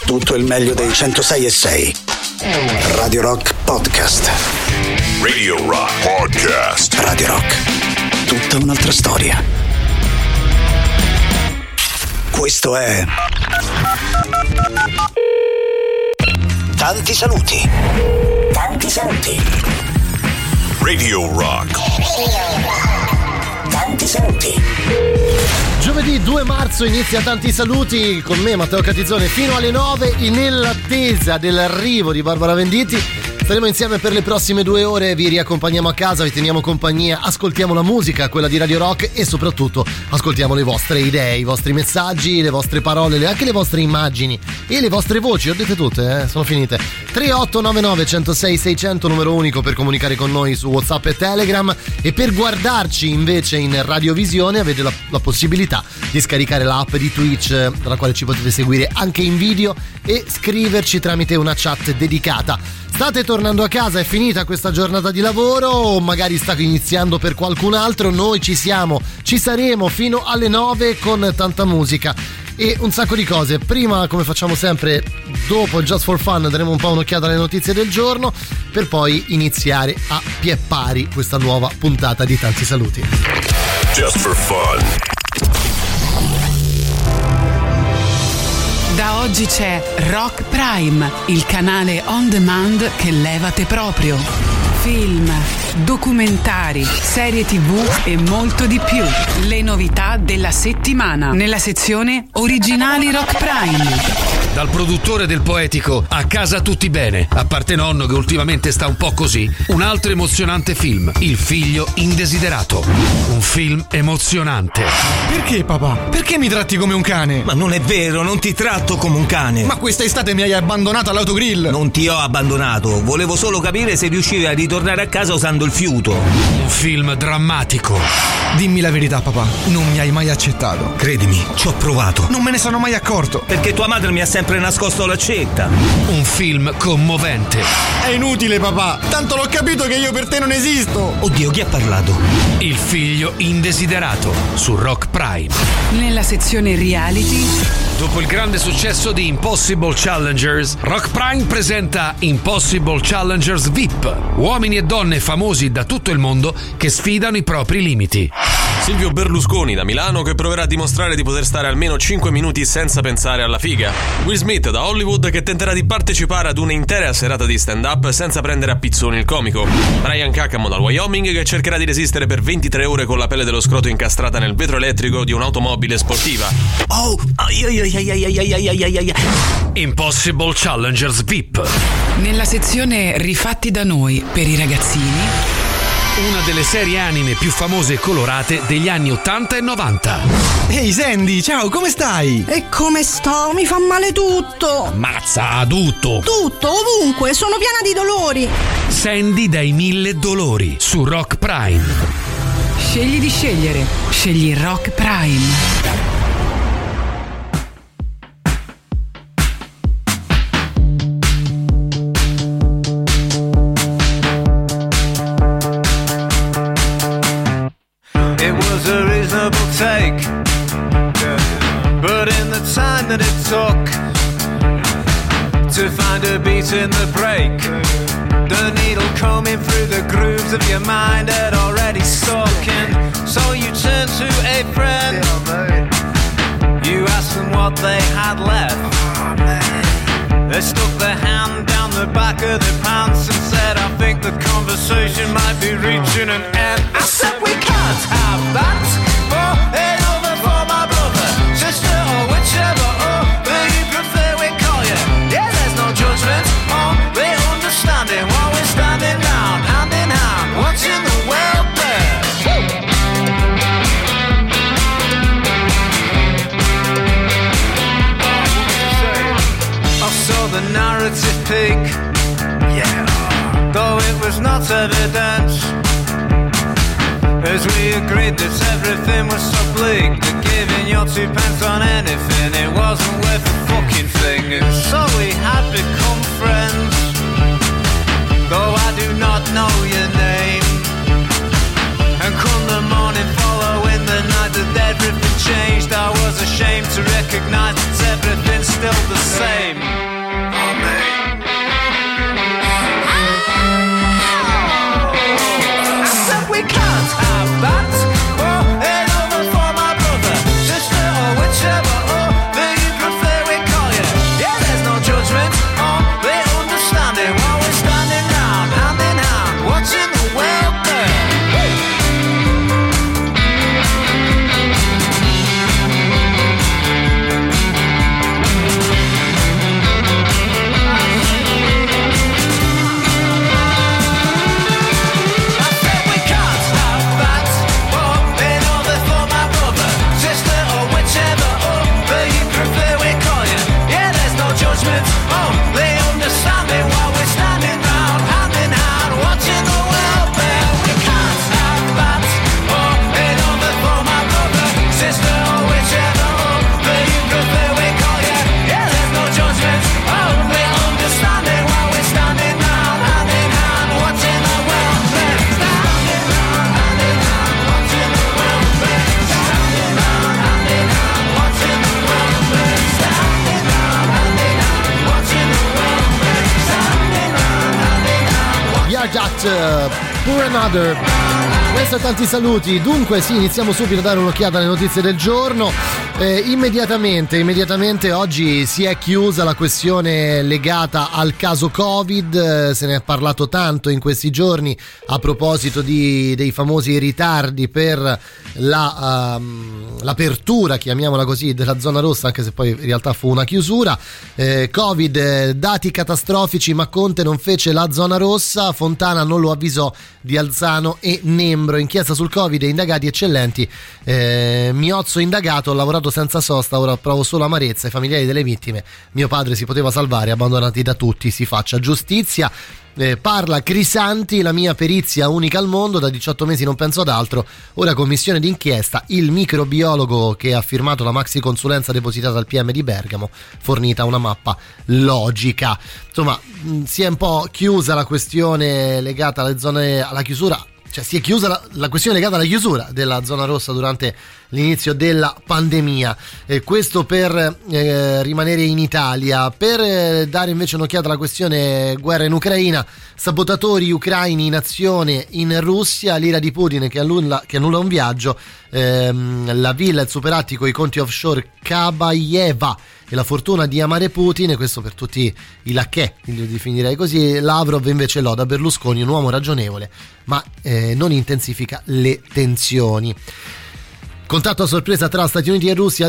tutto il meglio dei 106.6. Radio Rock Podcast. Radio Rock Podcast. Radio Rock. Tutta un'altra storia. Questo è Tanti saluti. Tanti saluti. Radio Rock. Tanti saluti. Giovedì 2 marzo inizia Tanti saluti con me Matteo Catizzone fino alle 9 nell'attesa dell'arrivo di Barbara Venditti. Staremo insieme per le prossime 2 ore, vi riaccompagniamo a casa, vi teniamo compagnia, ascoltiamo la musica, quella di Radio Rock e soprattutto ascoltiamo le vostre idee, i vostri messaggi, le vostre parole, anche le vostre immagini e le vostre voci, ho dette tutte, sono finite. 3899 106 600 numero unico per comunicare con noi su WhatsApp e Telegram, e per guardarci invece in radiovisione avete la possibilità di scaricare l'app di Twitch, dalla quale ci potete seguire anche in video e scriverci tramite una chat dedicata. State tornando a casa, è finita questa giornata di lavoro o magari sta iniziando per qualcun altro, noi ci saremo fino alle 9 con tanta musica e un sacco di cose. Prima, come facciamo sempre, dopo il Just for Fun daremo un po' un'occhiata alle notizie del giorno per poi iniziare a pie pari questa nuova puntata di Tanti saluti. Just for Fun. Da oggi c'è Rock Prime, il canale on demand che levate proprio. Film, documentari, serie TV e molto di più. Le novità della settimana nella sezione Originali Rock Prime. Dal produttore del poetico A casa tutti bene, a parte nonno che ultimamente sta un po' così, un altro emozionante film, Il figlio indesiderato. Un film emozionante. Perché papà? Perché mi tratti come un cane? Ma non è vero, non ti tratto come un cane. Ma quest'estate mi hai abbandonato all'autogrill. Non ti ho abbandonato, volevo solo capire se riuscivi a ritornare a casa usando il fiuto. Un film drammatico. Dimmi la verità papà, non mi hai mai accettato. Credimi, ci ho provato. Non me ne sono mai accorto. Perché tua madre mi ha sempre nascosto l'accetta. Un film commovente. È inutile papà, tanto l'ho capito che io per te non esisto. Oddio, chi ha parlato? Il figlio indesiderato su Rock Prime. Nella sezione Reality. Dopo il grande successo di Impossible Challengers, Rock Prime presenta Impossible Challengers VIP. Uomini e donne famosi da tutto il mondo che sfidano i propri limiti. Silvio Berlusconi da Milano che proverà a dimostrare di poter stare almeno 5 minuti senza pensare alla figa. Will Smith da Hollywood che tenterà di partecipare ad un'intera serata di stand-up senza prendere a pizzoni il comico. Brian Cacamo dal Wyoming che cercherà di resistere per 23 ore con la pelle dello scroto incastrata nel vetro elettrico di un'automobile sportiva. Impossible Challengers VIP. Nella sezione Rifatti da noi per i ragazzini. Una delle serie anime più famose e colorate degli anni 80 e 90. Ehi Sandy, ciao, come stai? E come sto? Mi fa male tutto. Mazza, tutto. Tutto, ovunque, sono piena di dolori. Sandy dai 1000 dolori su Rock Prime. Scegli di scegliere. Scegli Rock Prime. Take, but in the time that it took to find a beat in the break, the needle combing through the grooves of your mind had already stuck, and so you turned to a friend. You asked them what they had left. They stuck their hand down the back of their pants and said, I think the conversation might be reaching an end. I said we can't have that. Ain't over for my brother, sister, or whichever, but you prefer we call you. Yeah, there's no judgment, only understanding while we're standing down, hand in hand, watching the world burn. I saw the narrative peak, yeah, though it was not evident. As we agreed that everything was so bleak, that giving your 2 pence on anything, it wasn't worth a fucking thing. And so we had become friends, though I do not know your name. And come the morning following the night that everything changed, I was ashamed to recognize that everything's still the same. Pour Another. Questo e tanti saluti. Dunque sì, iniziamo subito a dare un'occhiata alle notizie del giorno. Immediatamente oggi si è chiusa la questione legata al caso Covid. Se ne è parlato tanto in questi giorni a proposito dei famosi ritardi per l'apertura, chiamiamola così, della zona rossa, anche se poi in realtà fu una chiusura. Covid, dati catastrofici, ma Conte non fece la zona rossa, Fontana non lo avvisò di Alzano e Nembro. Inchiesta sul Covid e indagati eccellenti. Miozzo indagato, ho lavorato senza sosta, ora provo solo amarezza. I familiari delle vittime, mio padre si poteva salvare, abbandonati da tutti, si faccia giustizia. Parla Crisanti, la mia perizia unica al mondo, da 18 mesi non penso ad altro, ora commissione d'inchiesta, il microbiologo che ha firmato la maxi consulenza depositata al PM di Bergamo, fornita una mappa logica. Insomma, si è un po' chiusa la questione legata alle zone, alla chiusura. Cioè si è chiusa la questione legata alla chiusura della zona rossa durante l'inizio della pandemia. Questo per rimanere in Italia. Per dare invece un'occhiata alla questione guerra in Ucraina, sabotatori ucraini in azione in Russia, l'ira di Putin che annulla un viaggio, la villa, il superattico, i conti offshore Kabayeva e la fortuna di amare Putin, e questo per tutti i lacchè, li definirei così. Lavrov invece loda Berlusconi, un uomo ragionevole ma non intensifica le tensioni. Contatto a sorpresa tra Stati Uniti e Russia al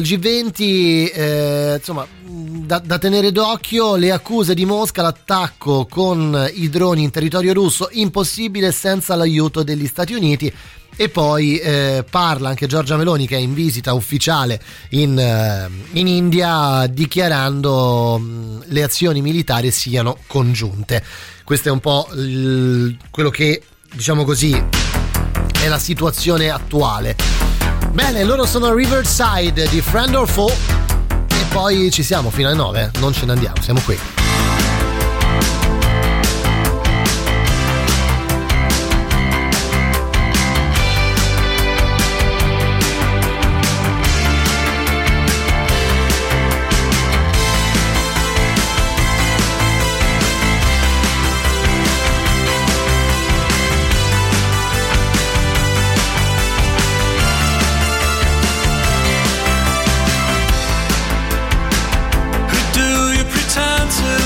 G20, insomma da tenere d'occhio. Le accuse di Mosca, l'attacco con i droni in territorio russo impossibile senza l'aiuto degli Stati Uniti. E poi parla anche Giorgia Meloni, che è in visita ufficiale in India, dichiarando le azioni militari siano congiunte. Questo è un po' quello che, diciamo così, è la situazione attuale. Bene, loro sono Riverside di Friend or Foe e poi ci siamo fino alle 9, non ce ne andiamo, siamo qui. Pretend to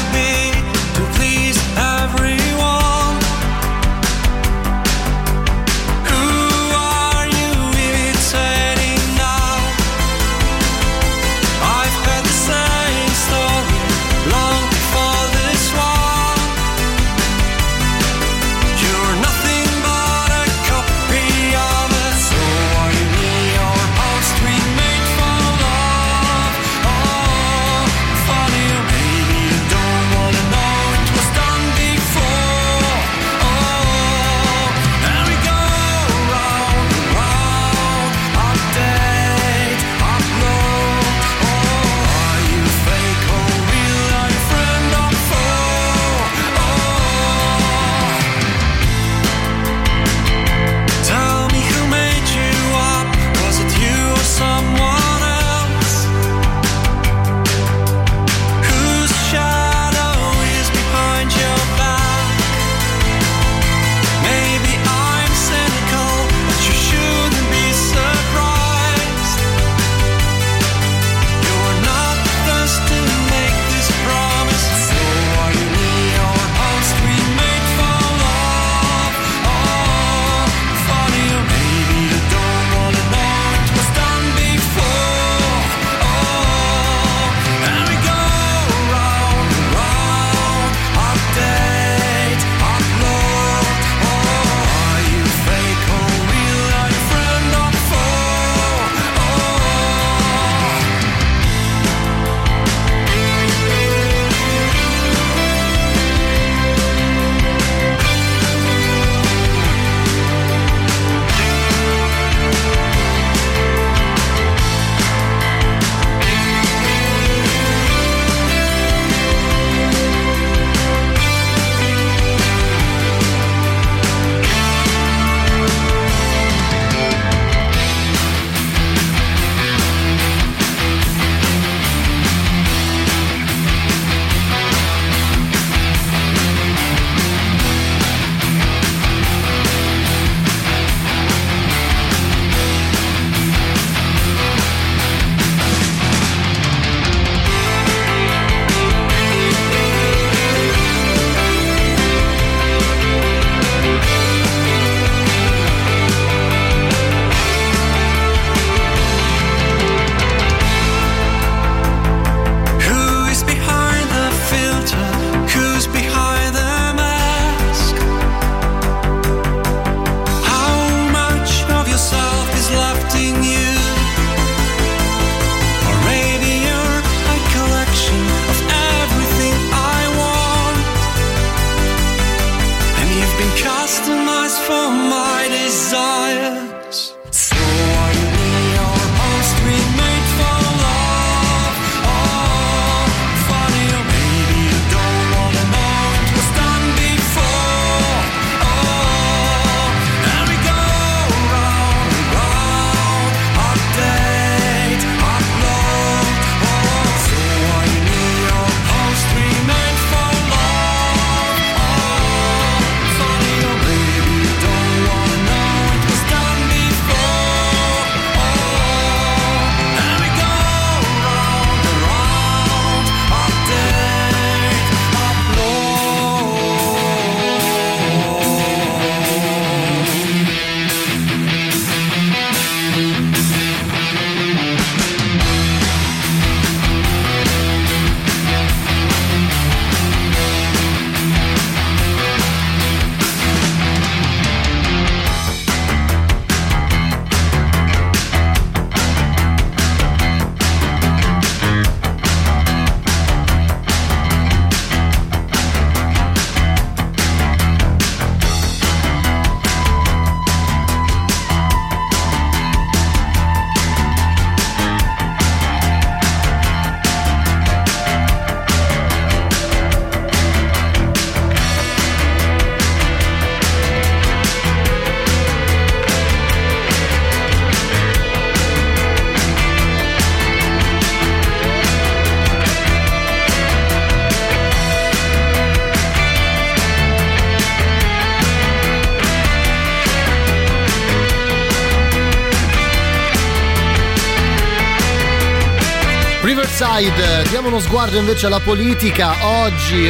Side. Diamo uno sguardo invece alla politica. Oggi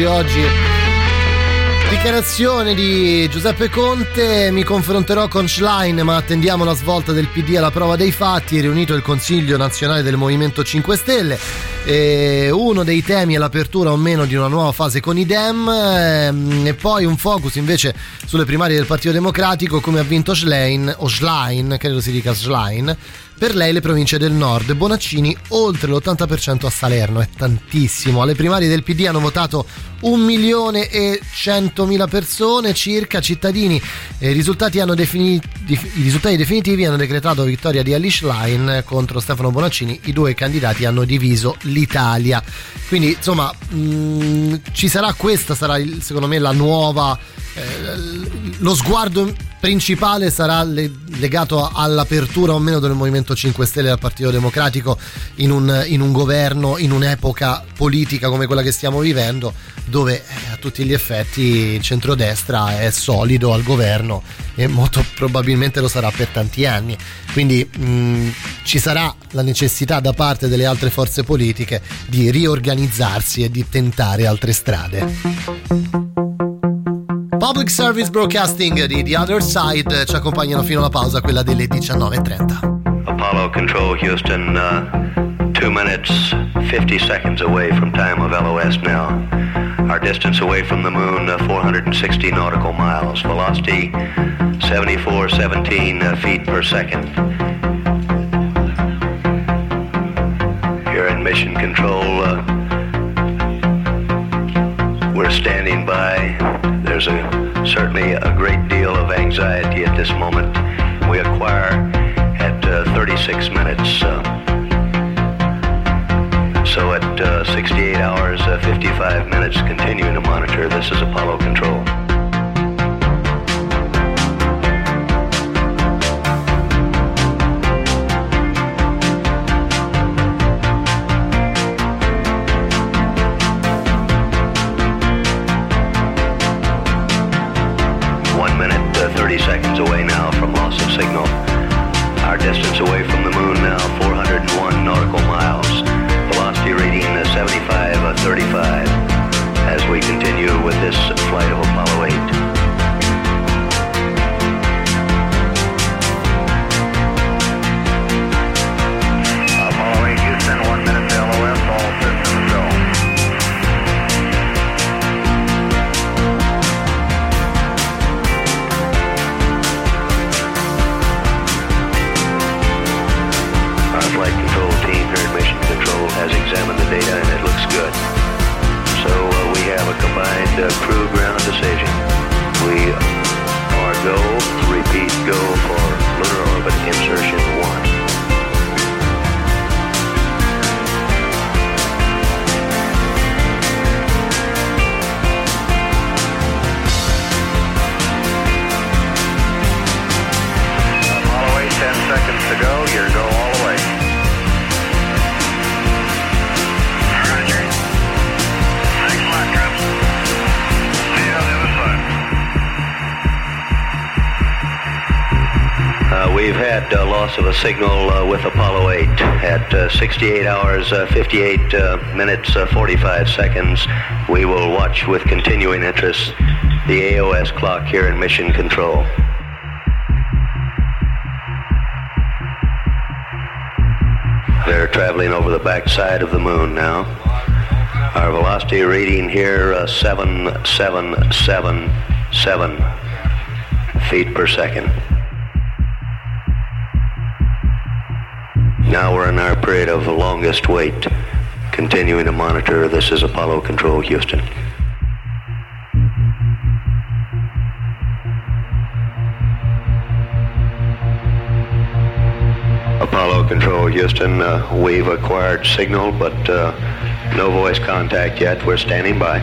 dichiarazione di Giuseppe Conte: mi confronterò con Schlein, ma attendiamo la svolta del PD alla prova dei fatti. È riunito il Consiglio Nazionale del Movimento 5 Stelle. Uno dei temi è l'apertura o meno di una nuova fase con i Dem, e poi un focus invece sulle primarie del Partito Democratico, come ha vinto Schlein, credo si dica Schlein. Per lei le province del nord. Bonaccini oltre l'80% a Salerno, è tantissimo. Alle primarie del PD hanno votato 1.100.000 persone circa, cittadini. I risultati definitivi hanno decretato vittoria di Elly Schlein contro Stefano Bonaccini. I due candidati hanno diviso l'Italia. Quindi insomma questa sarà secondo me la nuova, lo sguardo principale sarà legato all'apertura o meno del Movimento 5 Stelle al Partito Democratico in un governo, in un'epoca politica come quella che stiamo vivendo, dove a tutti gli effetti il centrodestra è solido al governo e molto probabilmente lo sarà per tanti anni. Quindi ci sarà la necessità da parte delle altre forze politiche di riorganizzarsi e di tentare altre strade. Public Service Broadcasting di The Other Side ci accompagnano fino alla pausa, quella delle 19:30. Apollo Control Houston, 2 minutes 50 seconds away from time of LOS now. Our distance away from the moon, 460 nautical miles. Velocity 7417 feet per second. Here in Mission Control, we're standing by. There's certainly a great deal of anxiety at this moment. We acquire at 36 minutes. So at 68 hours, 55 minutes, continuing to monitor. This is Apollo Control. Seconds away now from loss of signal. Our distance away from the moon now 401 nautical miles. Velocity reading 7535 as we continue with this flight of Apollo 8. Apollo 8 Houston, 1 minute to LOS, all systems go. Flight control team here at Mission Control has examined the data and it looks good. So we have a combined crew ground decision. We are go, repeat, go for lunar orbit insertion 1. Apollo 8, 10 seconds to go. Your go all the way. We've had loss of a signal with Apollo 8 at 68 hours, 58 minutes, 45 seconds. We will watch with continuing interest the AOS clock here in Mission Control. They're traveling over the backside of the moon now. Our velocity reading here 7777 feet per second. Now we're in our period of the longest wait, continuing to monitor. This is Apollo Control Houston. Apollo Control Houston, we've acquired signal, but no voice contact yet. We're standing by.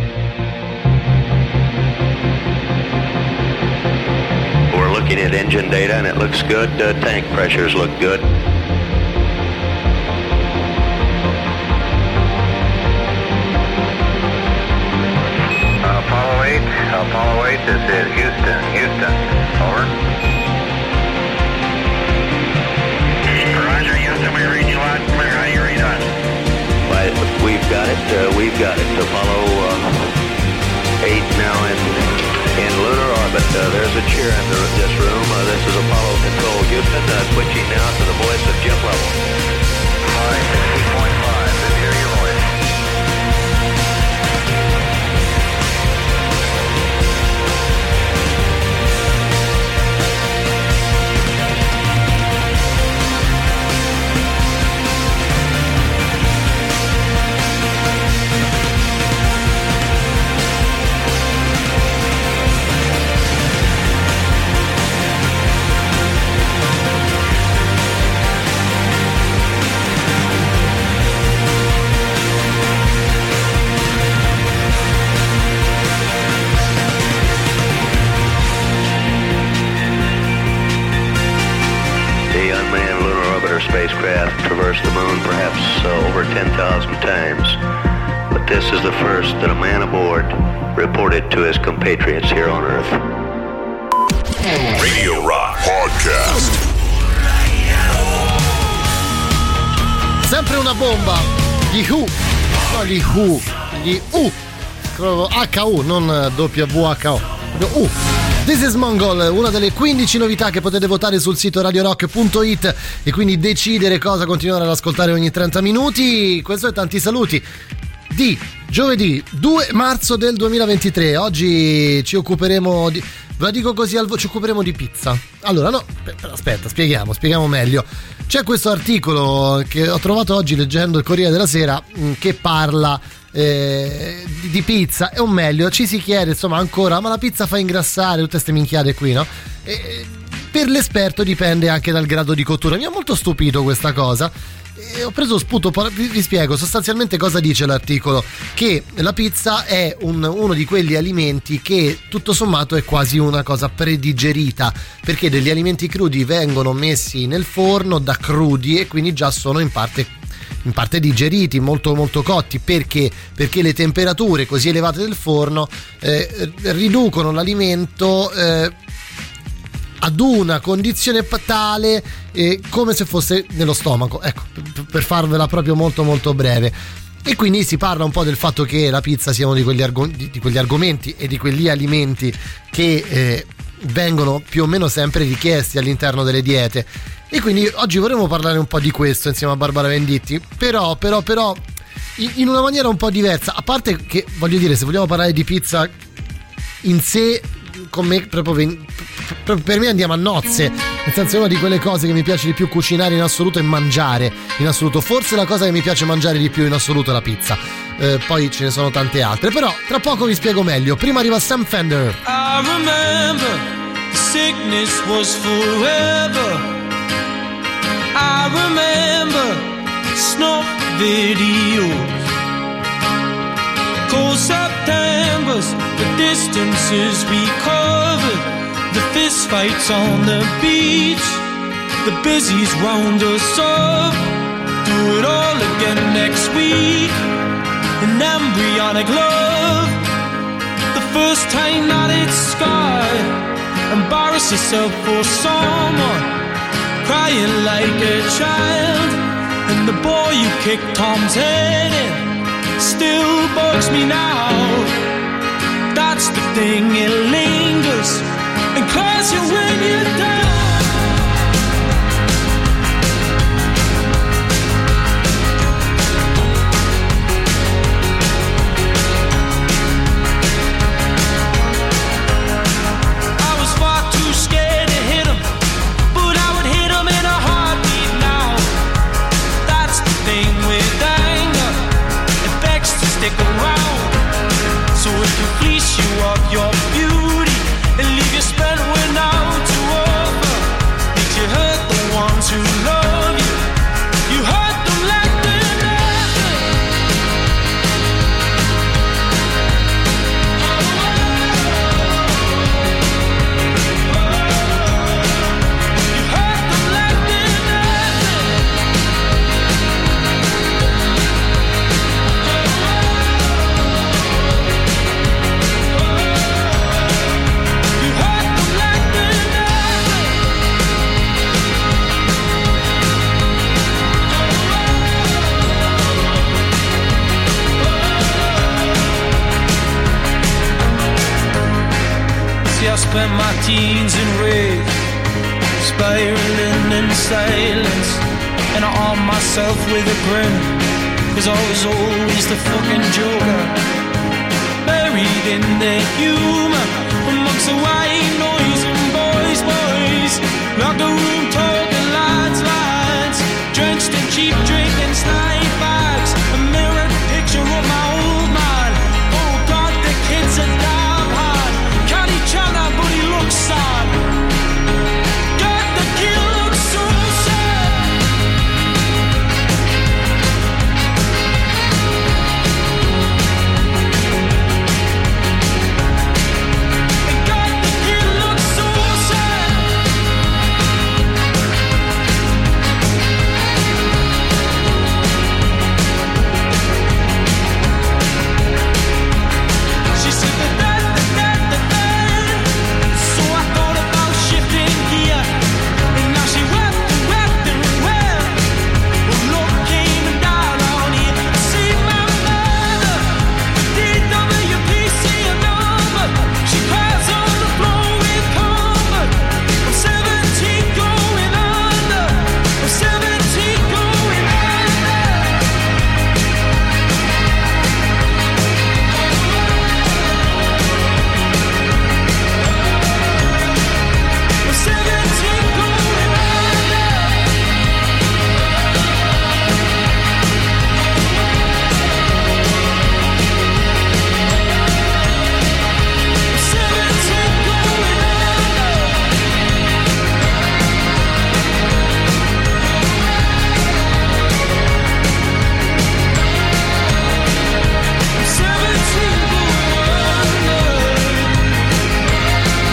We're looking at engine data and it looks good. Tank pressures look good. Apollo 8, this is Houston. Houston, over. Roger, Houston, we read you loud and clear. How do you read us? We've got it. Apollo 8 now in lunar orbit. There's a cheer in this room. This is Apollo Control Houston, switching now to the voice of Jim Lovell. 560.5, and hear your voice. Spacecraft traversed the moon perhaps over 10,000 times, but this is the first that a man aboard reported to his compatriots here on Earth. Radio Rock Podcast. Sempre una bomba. Gli Who. No, gli Who. Gli U. HU, non WHO. U. This is Mongol, una delle 15 novità che potete votare sul sito radiorock.it e quindi decidere cosa continuare ad ascoltare ogni 30 minuti. Questo è Tanti Saluti di giovedì 2 marzo del 2023. Oggi ci occuperemo di... Ve la dico così ci occuperemo di pizza. Allora, no, aspetta, spieghiamo meglio. C'è questo articolo che ho trovato oggi leggendo il Corriere della Sera che parla di pizza, o meglio ci si chiede insomma ancora, ma la pizza fa ingrassare, tutte ste minchiate qui, no? Per l'esperto dipende anche dal grado di cottura. Mi ha molto stupito questa cosa e ho preso spunto, vi spiego sostanzialmente cosa dice l'articolo, che la pizza è uno di quegli alimenti che tutto sommato è quasi una cosa predigerita, perché degli alimenti crudi vengono messi nel forno da crudi e quindi già sono in parte digeriti, molto molto cotti. Perché le temperature così elevate del forno riducono l'alimento ad una condizione tale come se fosse nello stomaco, ecco, per farvela proprio molto molto breve. E quindi si parla un po' del fatto che la pizza sia uno di quegli argomenti e di quegli alimenti che vengono più o meno sempre richiesti all'interno delle diete. E quindi oggi vorremmo parlare un po' di questo insieme a Barbara Venditti, però in una maniera un po' diversa. A parte che, voglio dire, se vogliamo parlare di pizza in sé, con me proprio per me andiamo a nozze, nel senso è una di quelle cose che mi piace di più cucinare in assoluto e mangiare in assoluto. Forse la cosa che mi piace mangiare di più in assoluto è la pizza, poi ce ne sono tante altre, però tra poco vi spiego meglio. Prima arriva Sam Fender. I remember the sickness was forever. I remember snuff videos, cold Septembers, the distances we covered, the fist fights on the beach, the busies round us up. Do it all again next week. An embryonic love, the first time that it's scarred. Embarrass yourself for someone, crying like a child, and the boy you kicked Tom's head in still bugs me now. That's the thing, it lingers and claws you when you're down. Stick around, so it can fleece you of your beauty and leave you spent without to offer. Did you hurt the ones who love you? You hurt them like they're nothing. You hurt them like they're nothing. You hurt them like I spent my teens in rage, spiraling in silence, and I armed myself with a grin, 'cause I was always the fucking joker, buried in the humor, amongst the white noise and boys, like a room talking lines, drenched in cheap drink and snipe bags, a mirrored picture of my old man. Oh God, the kid's a damn hard, can't he channel but he looks sad. God, the kid looks so sad. And God, the kid looks so sad. She said the so I thought about shifting gear, and now she wept and wept and wept. Well, Lord came and died on here. See my mother, DWPC number. She cries on the floor with comfort. I'm 17 going under. I'm 17 going under. I'm 17 going under. I'm 17 going under. I'm 17 going under.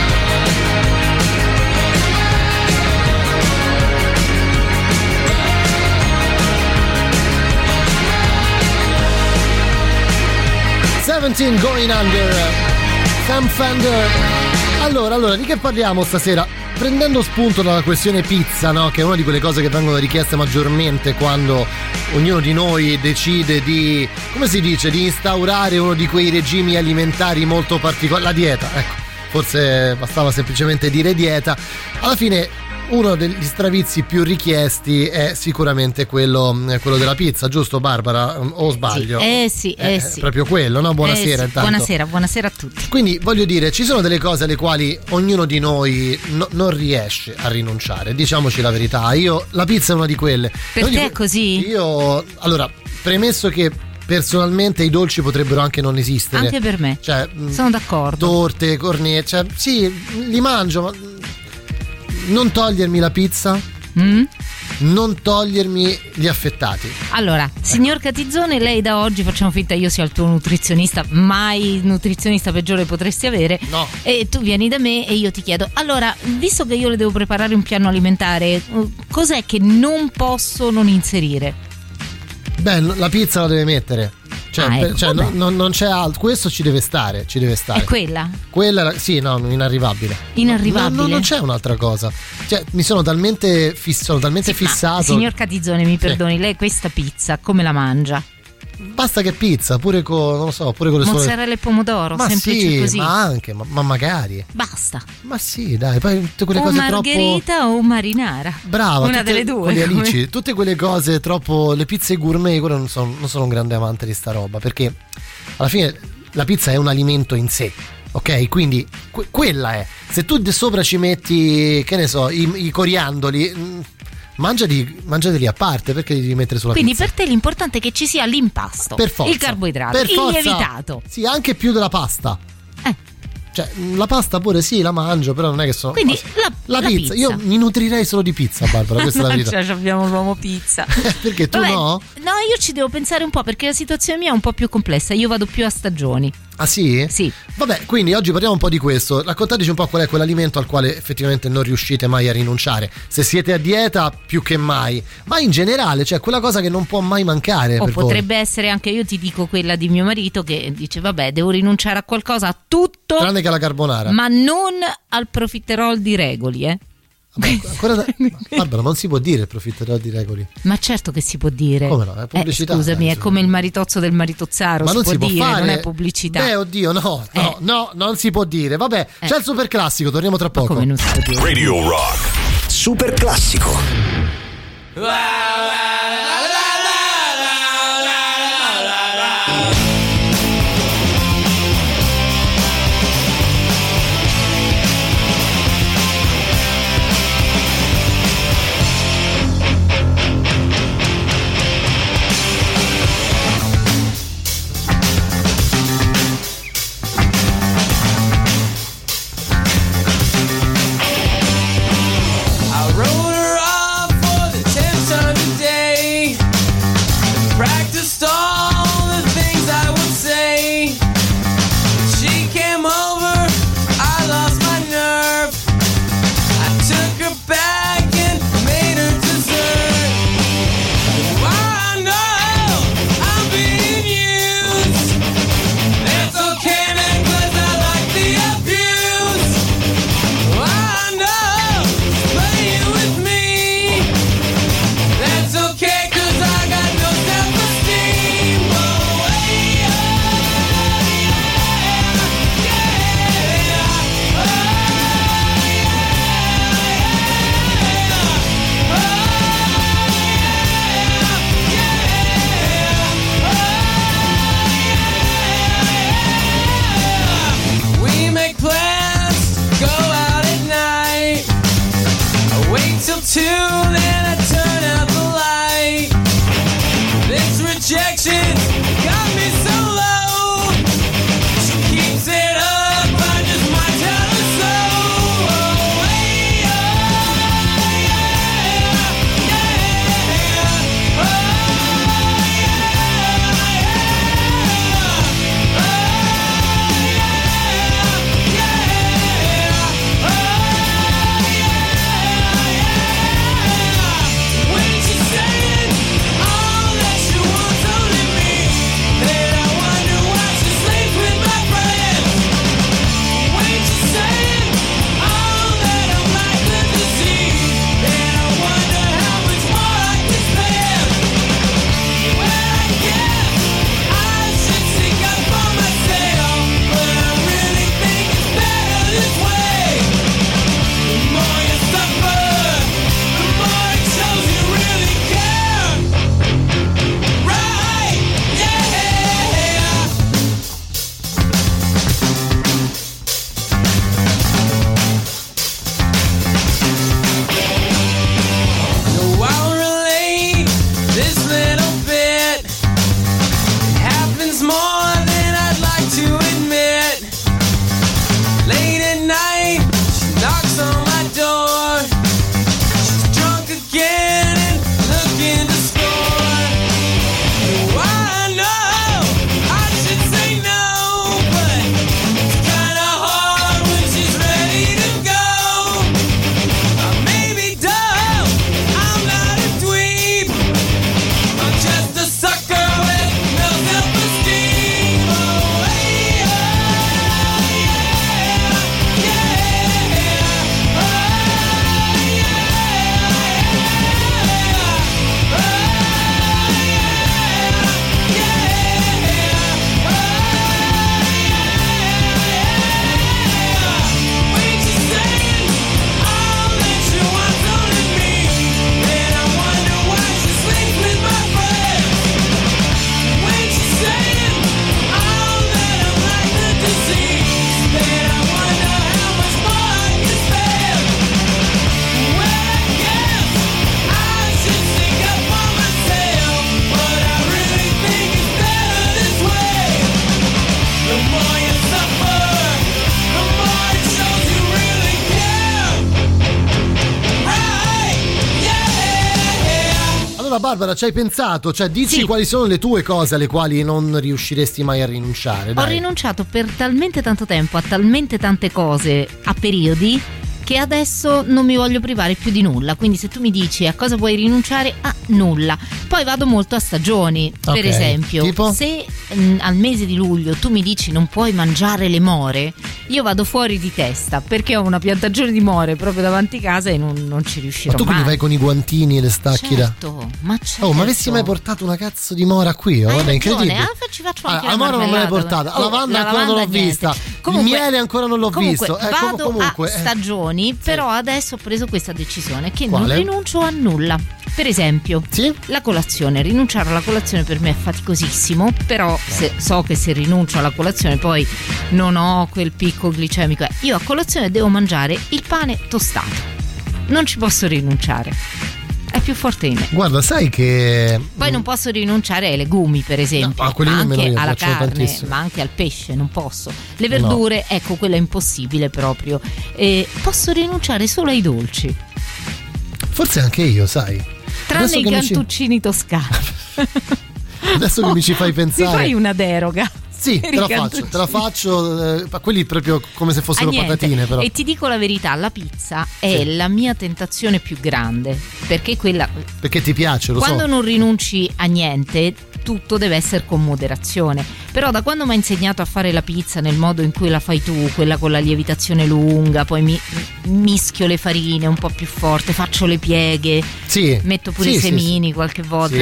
Seventeen Going Under, Sam Fender. Allora, di che parliamo stasera? Prendendo spunto dalla questione pizza, no? Che è una di quelle cose che vengono richieste maggiormente quando ognuno di noi decide di, come si dice, di instaurare uno di quei regimi alimentari molto particolari, la dieta, ecco, forse bastava semplicemente dire dieta. Alla fine uno degli stravizi più richiesti è sicuramente quello della pizza, giusto Barbara? O sbaglio? Sì. Proprio quello, no? Buonasera intanto. Buonasera a tutti. Quindi voglio dire, ci sono delle cose alle quali ognuno di noi non riesce a rinunciare, diciamoci la verità. La pizza è una di quelle. Per te è così? Allora, premesso che personalmente i dolci potrebbero anche non esistere. Anche per me. Cioè, sono d'accordo. Torte, cornette, cioè, sì, li mangio, ma non togliermi la pizza, non togliermi gli affettati. Allora, signor Catizzone, lei da oggi, facciamo finta io sia il tuo nutrizionista, mai il nutrizionista peggiore potresti avere. No. E tu vieni da me e io ti chiedo, allora, visto che io le devo preparare un piano alimentare, cos'è che non posso non inserire? Beh, la pizza la deve mettere. Ecco, non c'è altro, questo ci deve stare. È quella? Quella, sì, no, inarrivabile. Inarrivabile? No, non c'è un'altra cosa. Cioè, mi sono talmente fissato. Signor Catizzone, mi perdoni, lei questa pizza come la mangia? Basta che pizza, pure con, non lo so, pure con le mozzarella e pomodoro, ma semplice sì, così. Ma anche, ma magari. Basta. Ma sì, dai, poi tutte quelle o cose margherita troppo. o marinara. Brava, una delle due. Con gli alici, tutte quelle cose troppo. Le pizze gourmet, quello non sono un grande amante di sta roba, perché alla fine la pizza è un alimento in sé. Ok, quindi quella è. Se tu sopra ci metti, che ne so, i coriandoli, mangiateli a parte, perché li devi mettere sulla quindi pizza. Per te l'importante è che ci sia l'impasto, per forza, il carboidrato, per forza, il lievitato. Sì, anche più della pasta. Cioè, la pasta pure sì, la mangio, però non è che sono. Quindi la pizza. Io mi nutrirei solo di pizza, Barbara, questa è la verità. Cioè, abbiamo l'uomo pizza. Perché tu no? No, io ci devo pensare un po', perché la situazione mia è un po' più complessa. Io vado più a stagioni. Ah sì? Sì. Vabbè, quindi oggi parliamo un po' di questo. Raccontateci un po' qual è quell'alimento al quale effettivamente non riuscite mai a rinunciare. Se siete a dieta, più che mai. Ma in generale, cioè quella cosa che non può mai mancare. O per potrebbe voi. essere anche, io ti dico, quella di mio marito, che dice vabbè, devo rinunciare a qualcosa, a tutto, tranne che alla carbonara. ma non al profiterol di Regoli, Barbara, non si può dire il profiterò di Regoli. Ma certo che si può dire. Come no? È pubblicità. Scusami, è come il maritozzo del maritozzaro. Ma si non può si può dire, fare. non è pubblicità. Oddio, no, non si può dire. Vabbè, c'è il super classico, torniamo tra poco. Come non si può dire? Radio Rock. Super classico. Till 2, then I turn out the light. This rejection got me so low. She keeps it up, I just might tell her so. Oh, hey, oh, yeah, yeah. Oh, Barbara, ci hai pensato? Cioè, dici quali sono le tue cose alle quali non riusciresti mai a rinunciare? Dai. Ho rinunciato per talmente tanto tempo a talmente tante cose a periodi che adesso non mi voglio privare più di nulla, quindi se tu mi dici a cosa vuoi rinunciare, a nulla. Poi vado molto a stagioni, per esempio tipo? Se al mese di luglio tu mi dici non puoi mangiare le more, io vado fuori di testa perché ho una piantagione di more proprio davanti casa e non ci riuscirò ma tu mai. quindi vai con i guantini e le stacchi certo, ma certo. Oh, ma avessi mai portato una cazzo di mora qui? Oh, guarda, incredibile. Ci faccio anche la mora non me l'hai portata, la lavanda ancora non l'ho vista, comunque, il miele ancora non l'ho visto. Vado comunque a stagioni, però adesso ho preso questa decisione che Quale? non rinuncio a nulla. Per esempio, la colazione. Rinunciare alla colazione per me è faticosissimo, però so che se rinuncio alla colazione poi non ho quel picco glicemico. Io a colazione devo mangiare il pane tostato, non ci posso rinunciare, è più forte di me. Guarda, sai che poi non posso rinunciare ai legumi, per esempio, no, ma anche alla carne, tantissimo. ma anche al pesce non posso. Le verdure, ecco, quello è impossibile proprio. Posso rinunciare solo ai dolci. Forse anche io, sai. Tranne i cantuccini toscani. Adesso che mi ci fai pensare. Mi fai una deroga. Sì, te la faccio, quelli proprio come se fossero patatine, però. E ti dico la verità, la pizza è la mia tentazione più grande, perché ti piace, lo quando so. non rinunci a niente, tutto deve essere con moderazione. Però da quando mi hai insegnato a fare la pizza nel modo in cui la fai tu, quella con la lievitazione lunga, poi mischio le farine un po' più forte, faccio le pieghe, metto pure i semini qualche volta,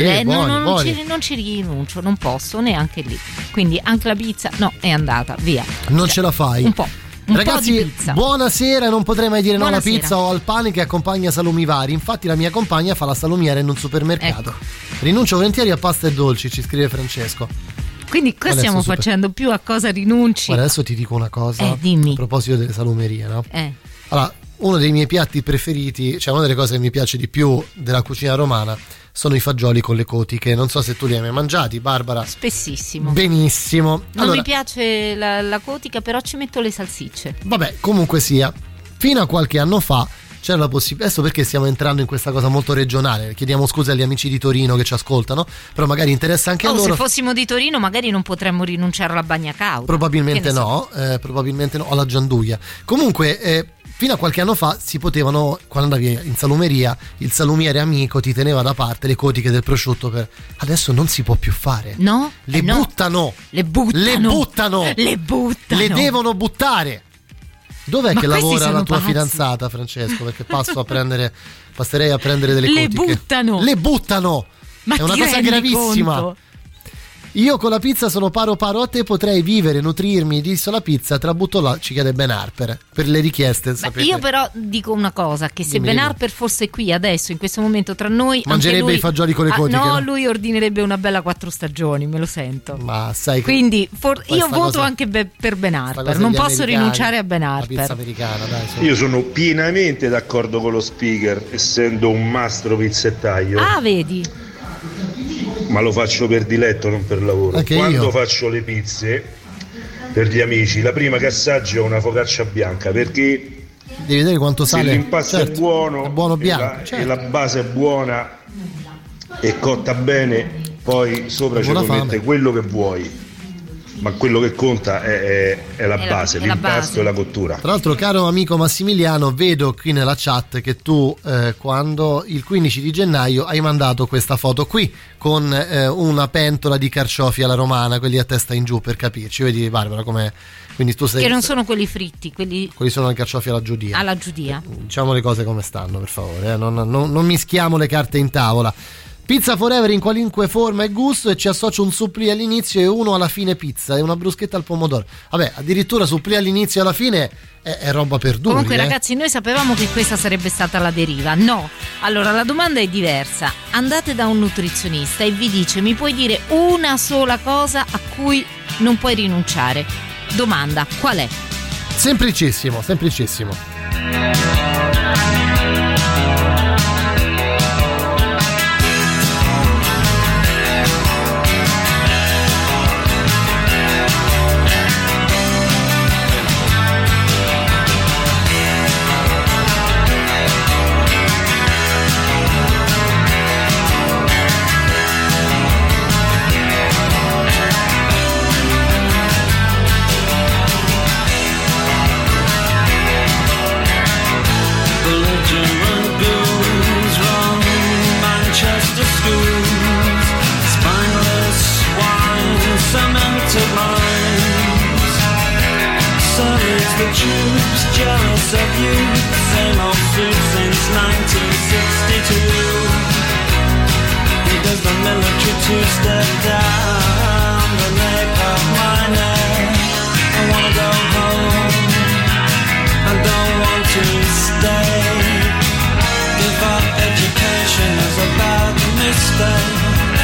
non ci rinuncio, non posso neanche lì. Quindi anche la pizza è andata via. Non ce la fai. Un po'. Ragazzi, buonasera, non potrei mai dire buonasera. No alla pizza o al pane che accompagna salumi vari. Infatti la mia compagna fa la salumiera in un supermercato. Rinuncio volentieri a pasta e dolci, ci scrive Francesco. Quindi qua stiamo facendo più a cosa rinunci. Guarda, adesso ti dico una cosa, dimmi. A proposito delle salumerie, no? Allora, uno dei miei piatti preferiti, cioè una delle cose che mi piace di più della cucina romana, sono i fagioli con le cotiche. Non so se tu li hai mai mangiati, Barbara. Spessissimo. Benissimo. Non mi piace la cotica, però ci metto le salsicce. Vabbè, comunque sia, fino a qualche anno fa c'era la possibilità. Adesso perché stiamo entrando in questa cosa molto regionale, chiediamo scusa agli amici di Torino che ci ascoltano, però magari interessa anche a loro. Se fossimo di Torino magari non potremmo rinunciare alla bagna cauda. Probabilmente no, alla gianduia. Comunque fino a qualche anno fa si potevano, quando andavi in salumeria, il salumiere amico ti teneva da parte le cotiche del prosciutto. Adesso non si può più fare. No? Le buttano. Le buttano. Le devono buttare. Dov'è che lavora la tua fidanzata, Francesco? Perché passerei a prendere delle cotiche. Le buttano. Ma è una cosa gravissima. Conto? Io con la pizza sono paro a te, potrei vivere, nutrirmi di la pizza, te la butto là, ci chiede Ben Harper per le richieste. Io però dico una cosa, che se Ben Harper fosse qui adesso, in questo momento tra noi, mangerebbe i fagioli con le cotiche. No, lui ordinerebbe una bella 4 stagioni, me lo sento. Ma sai quindi io voto anche per Ben Harper, non posso rinunciare a Ben Harper. La pizza americana, dai. Io sono pienamente d'accordo con lo speaker, essendo un mastro pizzettaio. Ah, vedi? Ma lo faccio per diletto, non per lavoro. Anche quando io faccio le pizze per gli amici, la prima che assaggio è una focaccia bianca, perché devi vedere quanto sale. Se l'impasto è buono bianco, e la base è buona e cotta bene, poi sopra ci puoi mettere quello che vuoi, ma quello che conta è la base, l'impasto e la cottura. Tra l'altro, caro amico Massimiliano, vedo qui nella chat che tu quando il 15 di gennaio hai mandato questa foto qui con una pentola di carciofi alla romana, quelli a testa in giù, per capirci. Vedi, Barbara, com'è? Quindi tu sei, che non sono quelli fritti, quelli sono i carciofi alla giudia. Alla giudia. Diciamo le cose come stanno, per favore, non mischiamo le carte in tavola. Pizza forever in qualunque forma e gusto, e ci associo un supplì all'inizio e uno alla fine pizza e una bruschetta al pomodoro. Vabbè, addirittura supplì all'inizio e alla fine è roba per duri. Comunque ragazzi, noi sapevamo che questa sarebbe stata la deriva. No, allora la domanda è diversa. Andate da un nutrizionista e vi dice: mi puoi dire una sola cosa a cui non puoi rinunciare? Domanda, qual è? Semplicissimo. So leaves the troops jealous of you. Same old suit since 1962. Does the military two-step down the neck of my neck? I wanna go home, I don't want to stay. Give up education is a bad mistake.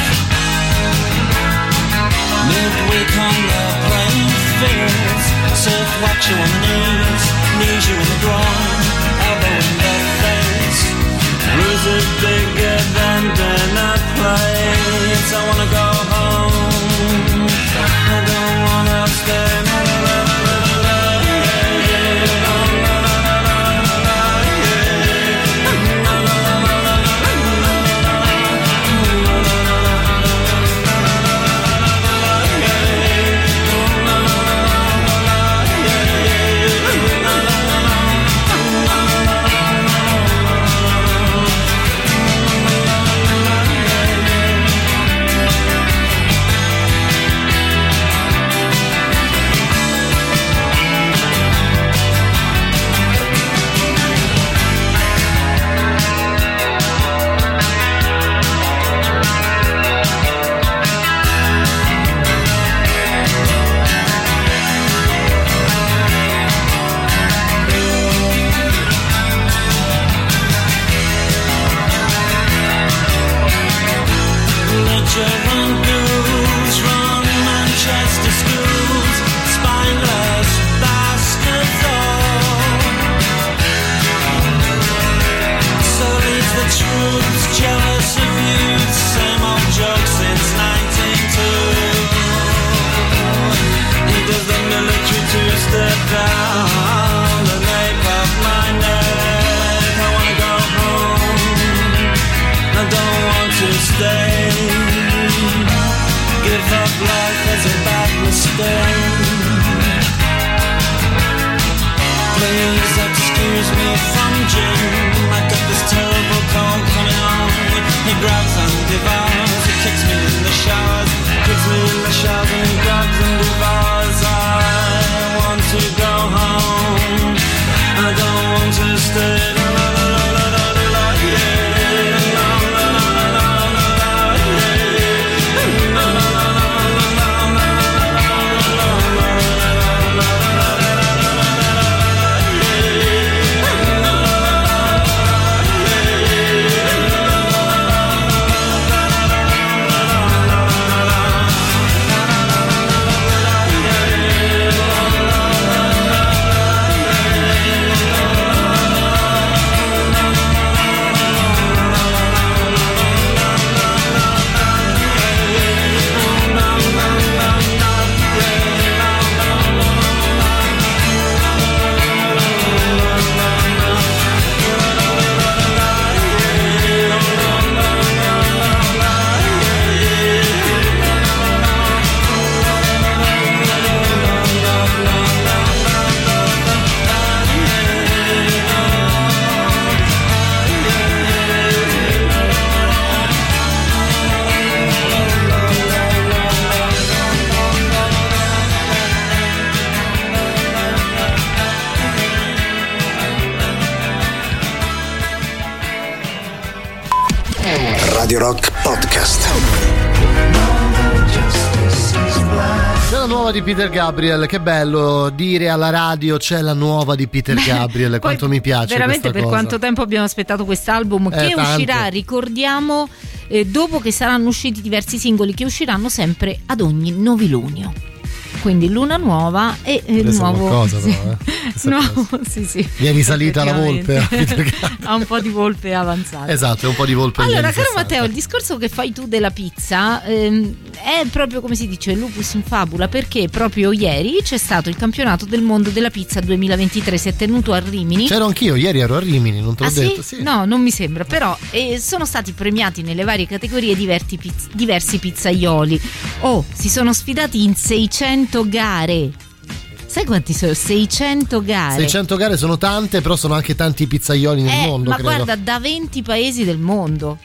Midweek on the playing fields, surf watch you on knees you in the groin, elbow in the face. Bruises bigger than dinner plates. I wanna go home, I don't wanna stay. Radio Rock Podcast. C'è la nuova di Peter Gabriel, che bello dire alla radio c'è la nuova di Peter Gabriel, quanto mi piace veramente per cosa. Quanto tempo abbiamo aspettato quest'album che tanto. Uscirà, ricordiamo, dopo che saranno usciti diversi singoli che usciranno sempre ad ogni novilunio. Quindi luna nuova e nuovo qualcosa, sì. Però, nuovo, sì. Mi è risalita la volpe. Ha un po' di volpe avanzata. Esatto, è un po' di volpe. Allora, caro Matteo, il discorso che fai tu della pizza è proprio, come si dice, lupus in fabula, perché proprio ieri c'è stato il campionato del mondo della pizza 2023, si è tenuto a Rimini. C'ero anch'io, ieri ero a Rimini, non te l'ho detto? Sì? No, non mi sembra, però sono stati premiati nelle varie categorie diversi pizzaioli. Si sono sfidati in 600 gare. Sai quanti sono? 600 gare. 600 gare sono tante, però sono anche tanti pizzaioli nel mondo, ma credo. guarda, da 20 paesi del mondo.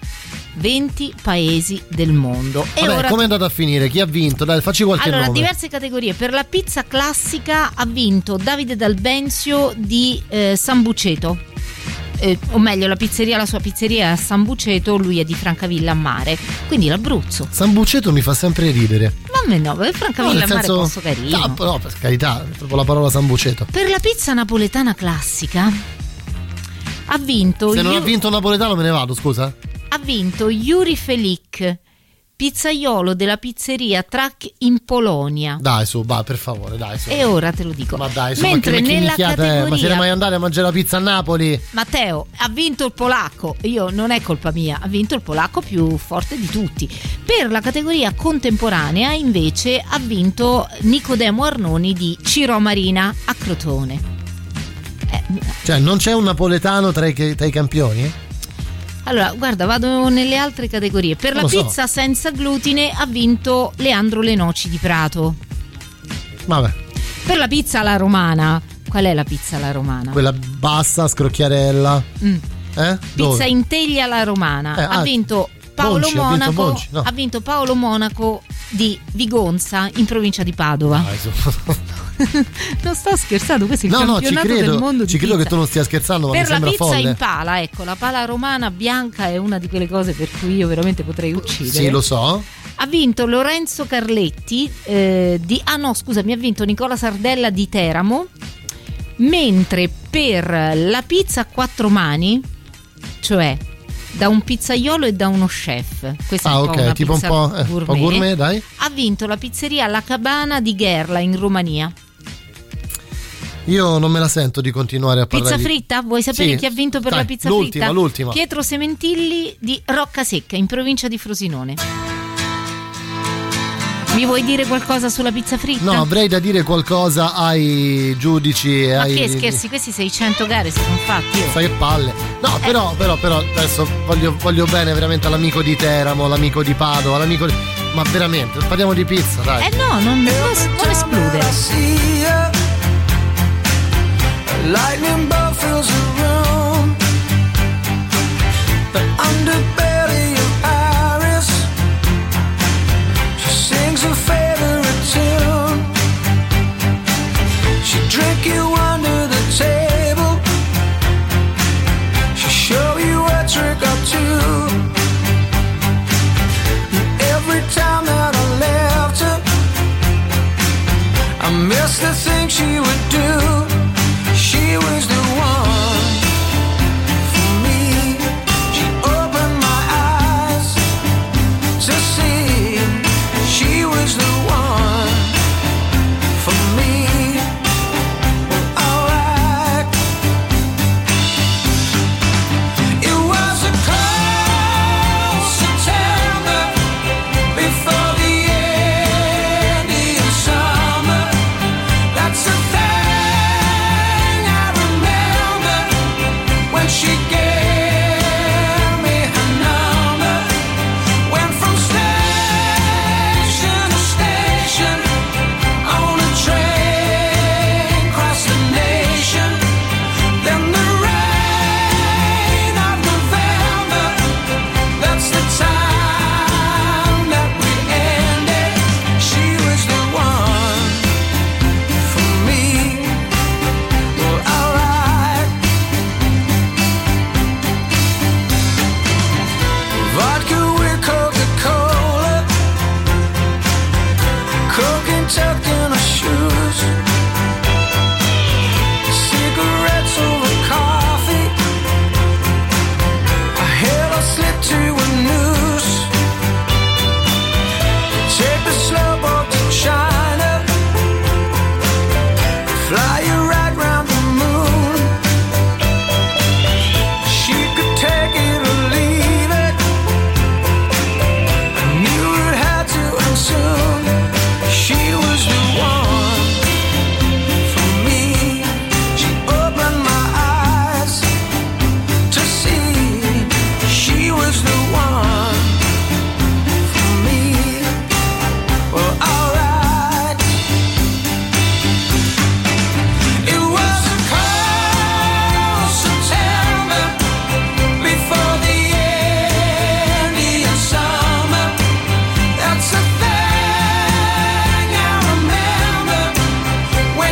20 paesi del mondo. E vabbè, ora come è andata a finire? Chi ha vinto? Dai, facci qualche nome. Allora, diverse categorie. Per la pizza classica ha vinto Davide D'Albenzio di San Buceto. O meglio, la sua pizzeria è a San Buceto, lui è di Francavilla a Mare, quindi l'Abruzzo. San Buceto mi fa sempre ridere. Ma no, Francavilla a Mare è posto carino. No, per carità, proprio la parola San Buceto. Per la pizza napoletana classica ha vinto. Se non ha vinto napoletano me ne vado, scusa. Ha vinto Yuri Felic, pizzaiolo della pizzeria Track in Polonia. Dai su, va, per favore, dai su. E ora te lo dico. Ma dai su, mentre nella categoria, ma siete mai andare a mangiare la pizza a Napoli? Matteo, ha vinto il polacco. Io, non è colpa mia, ha vinto il polacco più forte di tutti. Per la categoria contemporanea invece ha vinto Nicodemo Arnoni di Ciro Marina a Crotone. Cioè non c'è un napoletano tra i campioni? Allora, guarda, vado nelle altre categorie. Per la pizza senza glutine ha vinto Leandro Le Noci di Prato. Vabbè. Per la pizza alla romana, qual è la pizza alla romana? Quella bassa, scrocchiarella. Pizza in teglia alla romana. Ha vinto Paolo Bonci, Monaco. no. Ha vinto Paolo Monaco di Vigonza in provincia di Padova. Non sto scherzando, questo è il campionato del mondo di ci credo pizza. che tu non stia scherzando, ma per mi sembra la pizza folle. in pala, ecco, la pala romana bianca è una di quelle cose per cui io veramente potrei uccidere. Sì, lo so. Ha vinto Lorenzo Carletti ha vinto Nicola Sardella di Teramo. Mentre per la pizza a 4 mani, cioè da un pizzaiolo e da uno chef, questa è un po' una tipo pizza un po' gourmet, dai. Ha vinto la pizzeria La Cabana di Gherla in Romania. Io non me la sento di continuare a parlare. Pizza fritta? Vuoi sapere chi ha vinto per la pizza fritta? L'ultima. Pietro Sementilli di Roccasecca in provincia di Frosinone. Mi vuoi dire qualcosa sulla pizza fritta? No, avrei da dire qualcosa ai giudici e Ma ai... che scherzi, questi 600 gare si sono fatti. Sai che palle. No, però adesso voglio bene veramente all'amico di Teramo, l'amico di Padova, l'amico di... Ma veramente, parliamo di pizza, dai. No, non esplodere. Lightning bolt fills the room. The underbelly of Iris. She sings a favorite tune. She drink you under the table. She show you a trick or two. And every time that I left her, I miss the things she would do. She was the one for me. She opened my eyes to see she was the one for me. Well, alright. It was a cold September before the Indian summer. That's the thing I remember.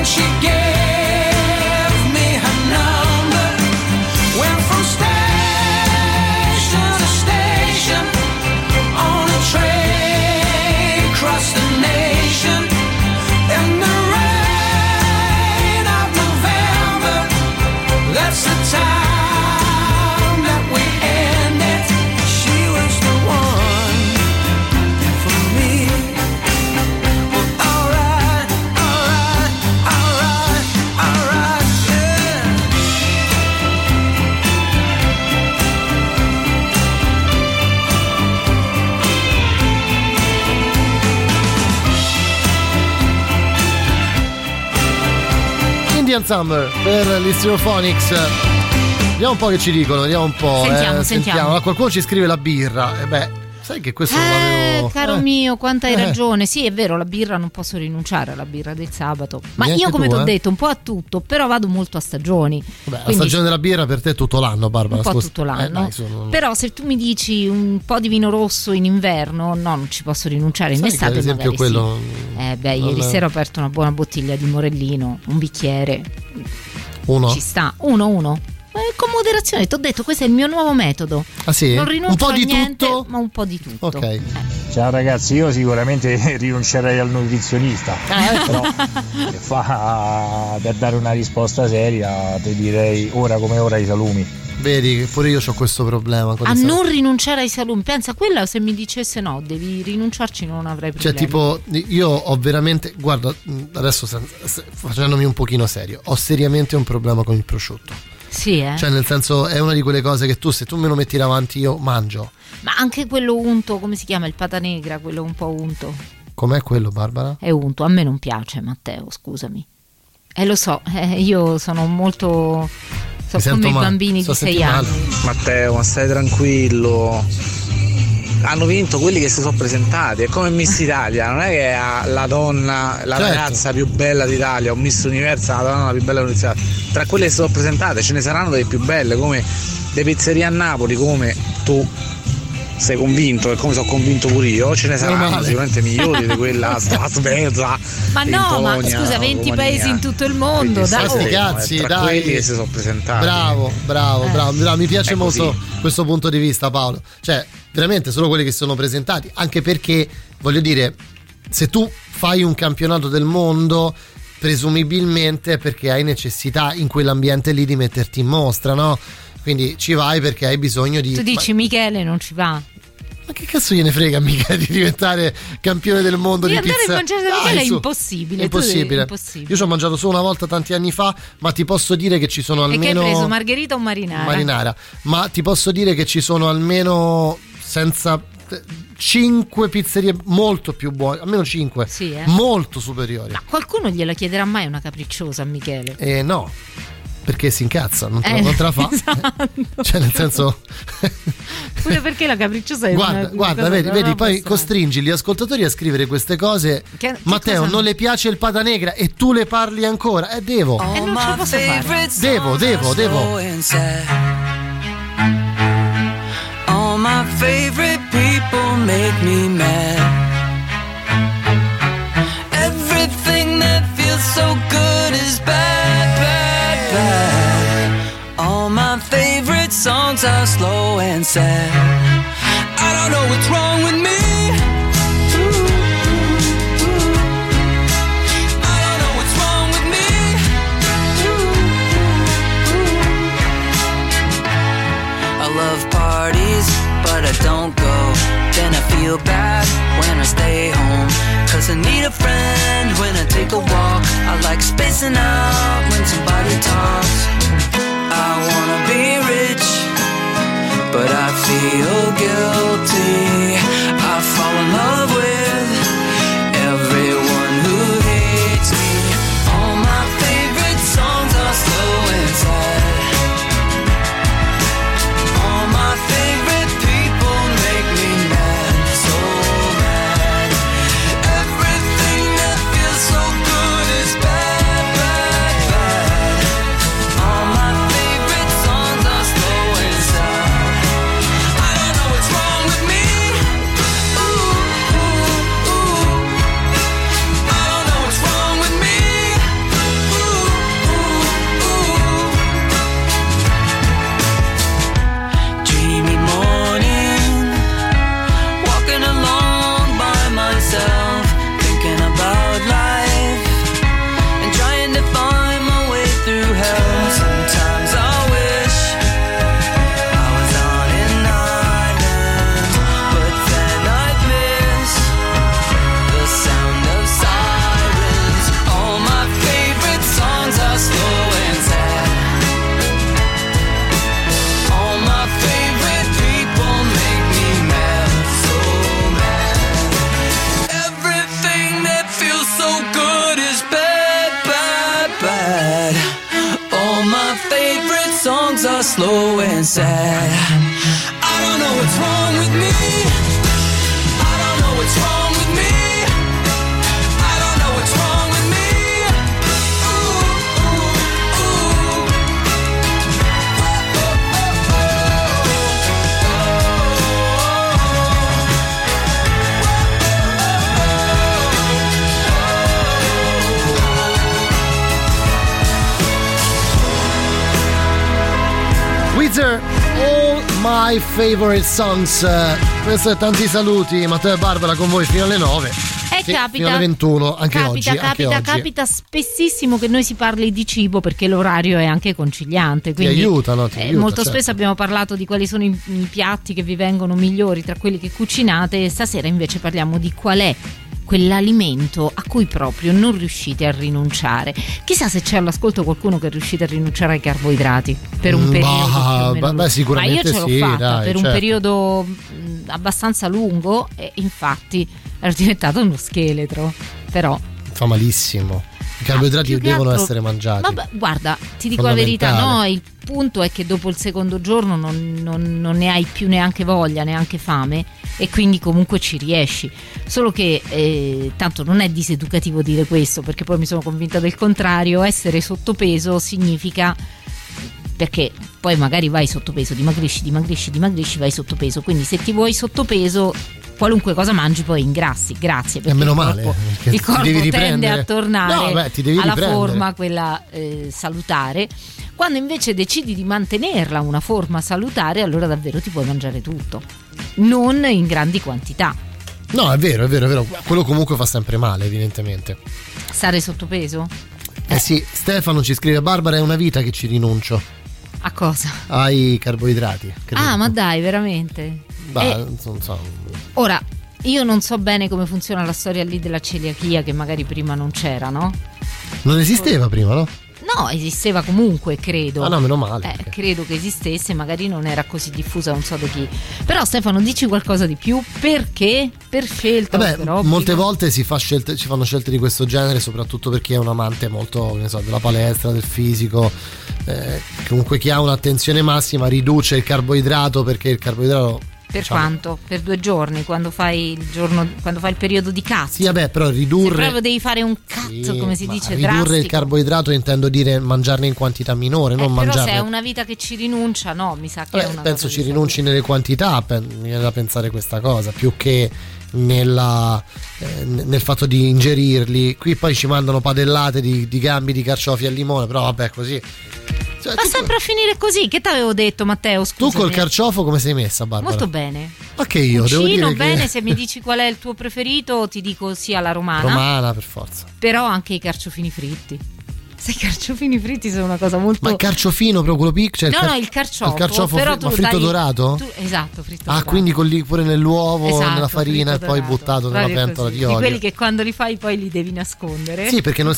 she gave me her number. Went from station to station on a train across the nation. In the rain of November, that's the time that we ended. She was the one for me. Well, alright, alright, alright, alright, yeah. Indian Summer per gli Stereophonics. Vediamo un po' che ci dicono, vediamo un po'. Sentiamo. Ah, qualcuno ci scrive la birra. Sai che questo non l'avevo. Caro mio, quanto hai ragione. Sì, è vero, la birra non posso rinunciare alla birra del sabato. Ma Neanche io, come tu, ti ho detto, un po' a tutto, però vado molto a stagioni. La stagione della birra per te è tutto l'anno, Barbara. Un po' tutto l'anno. Però se tu mi dici un po' di vino rosso in inverno, no, non ci posso rinunciare. In estate, ad esempio, quello. Sì. Ieri sera ho aperto una buona bottiglia di Morellino, un bicchiere. Uno? Ci sta, uno. Con moderazione, ti ho detto, questo è il mio nuovo metodo. Ah sì? Non rinuncio un po' a di niente, tutto? ma un po' di tutto. Ok. Ciao ragazzi, io sicuramente rinuncerei al nutrizionista, però per dare una risposta seria ti direi ora come ora i salumi. Vedi che pure io ho questo problema con non rinunciare ai salumi. Pensa, quella se mi dicesse no, devi rinunciarci, non avrei problemi. Cioè tipo io ho veramente, guarda, adesso facendomi un pochino serio, ho seriamente un problema con il prosciutto. Sì, Cioè nel senso è una di quelle cose che se tu me lo metti davanti io mangio. Ma anche quello unto, come si chiama? Il pata negra, quello un po' unto. Com'è quello, Barbara? È unto, a me non piace, Matteo, scusami. Lo so, io sono molto... come i bambini di 6 anni. Matteo, ma stai tranquillo. Hanno vinto quelli che si sono presentati, è come Miss Italia, non è che la donna, la ragazza più bella d'Italia o Miss Universo, la donna più bella d'Italia. Tra quelle che si sono presentate ce ne saranno delle più belle, come le pizzerie a Napoli, come tu sei convinto e come sono convinto pure io, ce ne saranno sicuramente migliori di quella Svezia. Ma no, Polonia, ma scusa, 20 paesi in tutto il mondo, dai. Cazzi, tra quelli che si sono presentati. Bravo, mi piace molto questo punto di vista, Paolo. Cioè, veramente solo quelli che sono presentati, anche perché voglio dire, se tu fai un campionato del mondo presumibilmente perché hai necessità in quell'ambiente lì di metterti in mostra, no? Quindi ci vai perché hai bisogno di... Tu dici Michele non ci va. Ma che cazzo gliene frega mica di diventare campione del mondo di pizza? Andare a mangiare da Michele è impossibile. Impossibile. Io ci ho mangiato solo una volta tanti anni fa, ma ti posso dire che ci sono almeno... E che hai preso, margherita o marinara? Marinara. Ma ti posso dire che ci sono almeno, senza... 5 pizzerie molto più buone, almeno 5, sì, molto superiori. Ma qualcuno gliela chiederà mai una capricciosa a Michele? No, perché si incazza, non te la fa. Esatto. Cioè nel senso pure perché la capricciosa è guarda, vedi poi costringi gli ascoltatori a scrivere queste cose. Matteo, non le piace il pata negra e tu le parli ancora? Devo. Non ce la posso fare. Devo. All my favorite people make me mad. Everything that feels so good is bad, bad, bad. All my favorite songs are slow and sad. I don't know what's wrong with me. I don't know what's wrong with me. I love parties, but I don't go. Then I feel bad when I stay home, 'cause I need a friend when I take a walk. I like spacing out when somebody talks. I wanna be rich, but I feel guilty. I fall in love with everyone who hates me. All my favorite songs are slow and sad. All my favorite people make me mad, so mad. Everything that feels so good is bad, bad, slow and sad. I don't know what's wrong with me. I don't know what's wrong with me. I don't know what's wrong with me. Ooh, ooh, ooh. Weezer, All My Favorite Songs. Questo è Tanti Saluti, Matteo e Barbara con voi fino alle 9. Sì, capita, fino alle 21, anche oggi. Capita spessissimo che noi si parli di cibo perché l'orario è anche conciliante. Quindi ti aiuta, molto certo. spesso abbiamo parlato di quali sono i piatti che vi vengono migliori tra quelli che cucinate, e stasera invece parliamo di qual è quell'alimento a cui proprio non riuscite a rinunciare. Chissà se c'è all'ascolto qualcuno che riuscite a rinunciare ai carboidrati per un periodo. Sicuramente ma io ce l'ho fatta per un certo. periodo abbastanza lungo, e infatti ero diventato uno scheletro. Però fa malissimo. I carboidrati devono essere mangiati. Vabbè, guarda, ti dico la verità, no, il punto è che dopo il secondo giorno non ne hai più neanche voglia, neanche fame, e quindi comunque ci riesci. Solo che tanto non è diseducativo dire questo, perché poi mi sono convinta del contrario. Essere sottopeso significa, perché poi magari vai sottopeso, dimagrisci, vai sottopeso, quindi se ti vuoi sottopeso qualunque cosa mangi poi ingrassi, grazie, perché meno male, il corpo tende a tornare alla forma quella salutare. Quando invece decidi di mantenerla una forma salutare, allora davvero ti puoi mangiare tutto, non in grandi quantità. No, è vero, quello comunque fa sempre male, evidentemente. Stare sottopeso? Sì, Stefano ci scrive: Barbara, è una vita che ci rinuncio. A cosa? Ai carboidrati. Ah, ma dai, veramente? Non so. Ora, io non so bene come funziona la storia lì della celiachia, che magari prima non c'era, no? Non esisteva prima, no? No, esisteva comunque, credo. Ah no, meno male. Credo che esistesse, magari non era così diffusa, non so da chi. Però Stefano, dici qualcosa di più, perché? Per scelta? Molte volte si fanno scelte di questo genere, soprattutto per chi è un amante molto, della palestra, del fisico. Comunque chi ha un'attenzione massima riduce il carboidrato, perché il carboidrato... Per quanto? Per 2 giorni, quando fai il periodo di cazzo. Sì, vabbè, però ridurre. Se proprio devi fare un cazzo, come si dice, ridurre drastico. il carboidrato intendo dire mangiarne in quantità minore, non mangiarne. Però se è una vita che ci rinuncia, no, mi sa che è una penso ci rinunci nelle quantità, mi viene da pensare questa cosa, più che nel fatto di ingerirli. Qui poi ci mandano padellate di gambi di carciofi al limone, però vabbè, così. Va sempre a finire così. Che t'avevo detto, Matteo? Scusami. Tu col carciofo come sei messa, Barbara? Molto bene. Ma che io Cucino devo dire bene, che... se mi dici qual è il tuo preferito, ti dico sia la romana. Romana, per forza. Però anche i carciofini fritti. Se i carciofini fritti sono una cosa molto... Ma il carciofino proprio quello piccolo? No, il carciofo però ma fritto dorato? Esatto, fritto dorato. Quindi con lì pure nell'uovo, esatto, nella farina e poi buttato nella pentola di olio. Di quelli che quando li fai poi li devi nascondere. Sì, perché non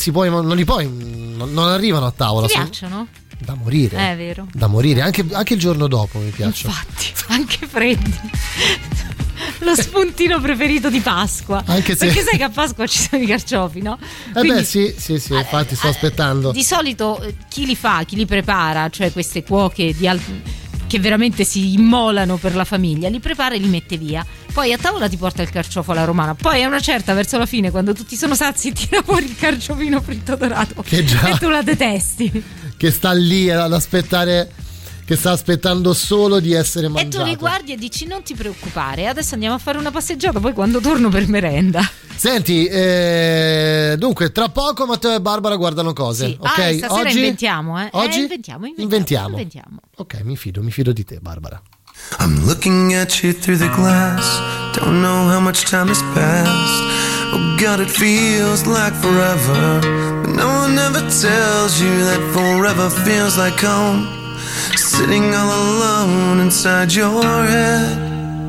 arrivano a tavola. Ti piacciono? Da morire. È vero. Da morire, anche il giorno dopo mi piacciono. Infatti, anche freddi. Lo spuntino preferito di Pasqua. Anche se... Perché sai che a Pasqua ci sono i carciofi, no? Quindi, sì, infatti sto aspettando. Di solito chi li fa, chi li prepara, cioè queste cuoche che veramente si immolano per la famiglia, li prepara e li mette via. Poi a tavola ti porta il carciofo alla romana. Poi a una certa, verso la fine, quando tutti sono sazi, tira fuori il carciofino fritto dorato. Che già... E tu la detesti. Che sta lì ad aspettare, che sta aspettando solo di essere mangiato. E tu li guardi e dici: non ti preoccupare, adesso andiamo a fare una passeggiata, poi quando torno per merenda. Senti, dunque tra poco Matteo e Barbara guardano cose, sì. ok? Stasera oggi inventiamo, Oggi? Inventiamo. Ok, mi fido di te, Barbara. I'm looking at you through the glass. Don't know how much time has passed. Oh God, it feels like forever, but no one ever tells you that forever feels like home. Sitting all alone inside your head.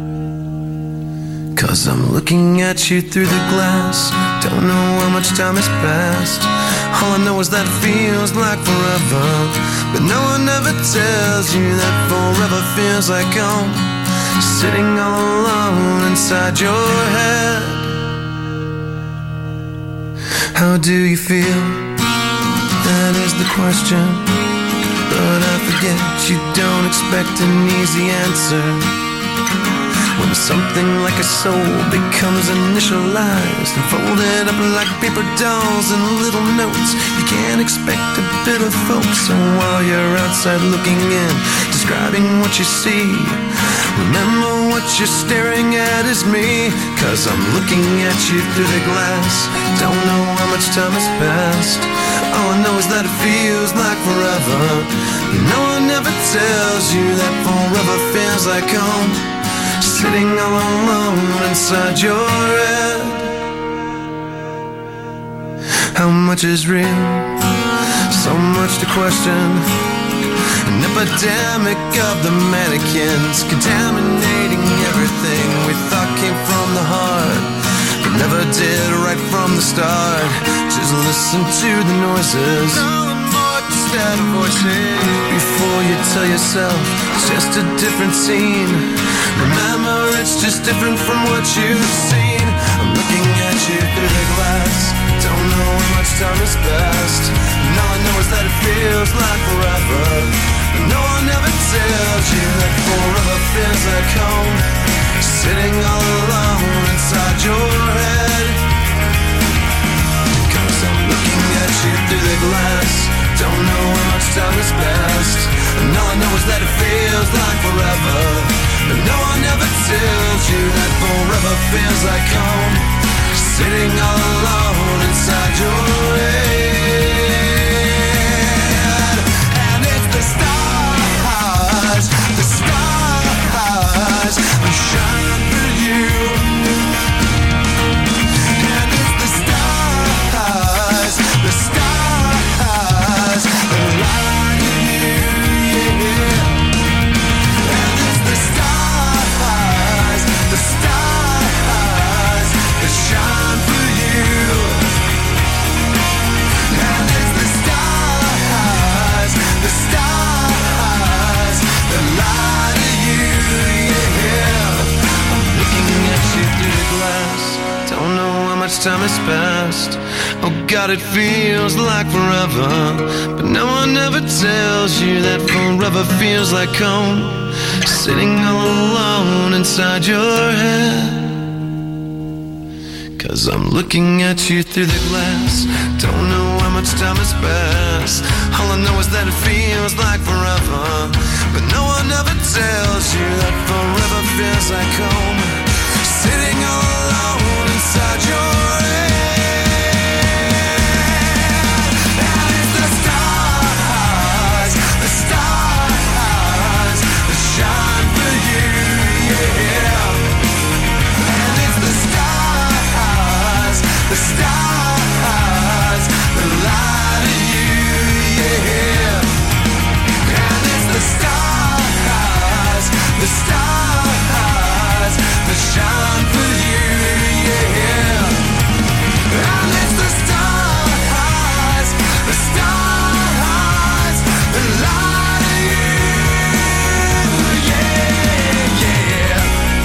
'Cause I'm looking at you through the glass. Don't know how much time has passed. All I know is that feels like forever, but no one ever tells you that forever feels like home. Sitting all alone inside your head. How do you feel? That is the question, but I forget yet you don't expect an easy answer. When something like a soul becomes initialized and folded up like paper dolls and little notes, you can't expect a bit of folks. So while you're outside looking in, describing what you see, remember what you're staring at is me. 'Cause I'm looking at you through the glass. Don't know how much time has passed. All I know is that it feels like forever. No one ever tells you that forever feels like home. Sitting all alone inside your head. How much is real? So much to question. An epidemic of the mannequins, contaminating everything we thought came from the heart, but never did right from the start. Just listen to the noises, instead of voices, before you tell yourself it's just a different scene. Remember, it's just different from what you've seen. I'm looking at you through the glass. Don't know how much time has passed. And all I know is that it feels like forever. But no one ever tells you that forever feels like home. Sitting all alone inside your head. 'Cause I'm looking at you through the glass. Don't know how much time has passed. And all I know is that it feels like forever. But no one ever tells you that forever feels like home. Sitting all alone inside your head. And it's the stars that shine for you. And it's the stars that light you, yeah. And it's the stars that shine for you. And it's the stars that light you, yeah. I'm looking at you through the glass. Don't know how much time has passed. Oh God, it feels like forever. But no one ever tells you that forever feels like home. Sitting all alone inside your head. 'Cause I'm looking at you through the glass. Don't know how much time has passed. All I know is that it feels like forever. But no one ever tells you that forever feels like home. Sitting all alone inside your head. And it's the stars that shine for you, yeah. And it's the stars that light you, yeah. And it's the stars that shine for you, yeah. And it's the stars that light you, yeah, yeah.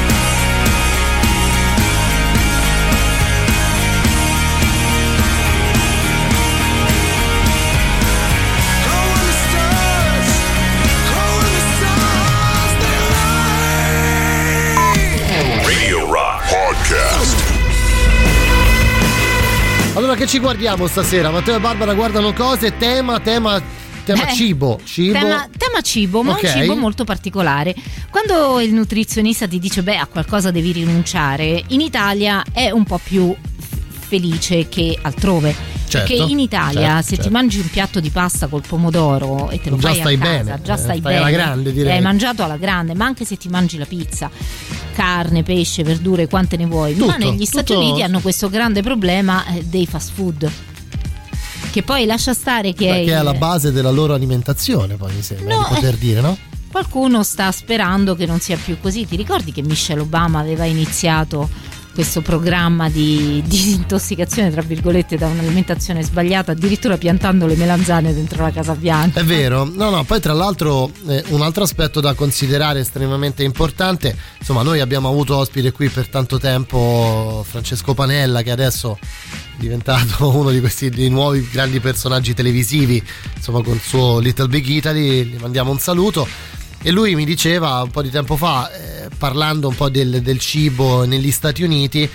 Radio Rock Podcast. Allora, che ci guardiamo stasera? Matteo e Barbara guardano cose, tema cibo. Tema cibo, ma okay. Un cibo molto particolare. Quando il nutrizionista ti dice a qualcosa devi rinunciare, in Italia è un po' più felice che altrove. Certo, perché in Italia se ti mangi un piatto di pasta col pomodoro e te lo fai a casa, bene. Già stai bene, alla grande, direi. L'hai mangiato alla grande. Ma anche se ti mangi la pizza, carne, pesce, verdure, quante ne vuoi, ma negli Stati Uniti hanno questo grande problema dei fast food, che poi lascia stare che è alla base della loro alimentazione, poi mi sembra di poter dire, no? Qualcuno sta sperando che non sia più così. Ti ricordi che Michelle Obama aveva iniziato questo programma di disintossicazione tra virgolette da un'alimentazione sbagliata, addirittura piantando le melanzane dentro la Casa Bianca. È vero, no, poi tra l'altro un altro aspetto da considerare estremamente importante, insomma noi abbiamo avuto ospite qui per tanto tempo Francesco Panella, che adesso è diventato uno di questi dei nuovi grandi personaggi televisivi, insomma con il suo Little Big Italy, gli mandiamo un saluto. E lui mi diceva un po' di tempo fa, parlando un po' del cibo negli Stati Uniti,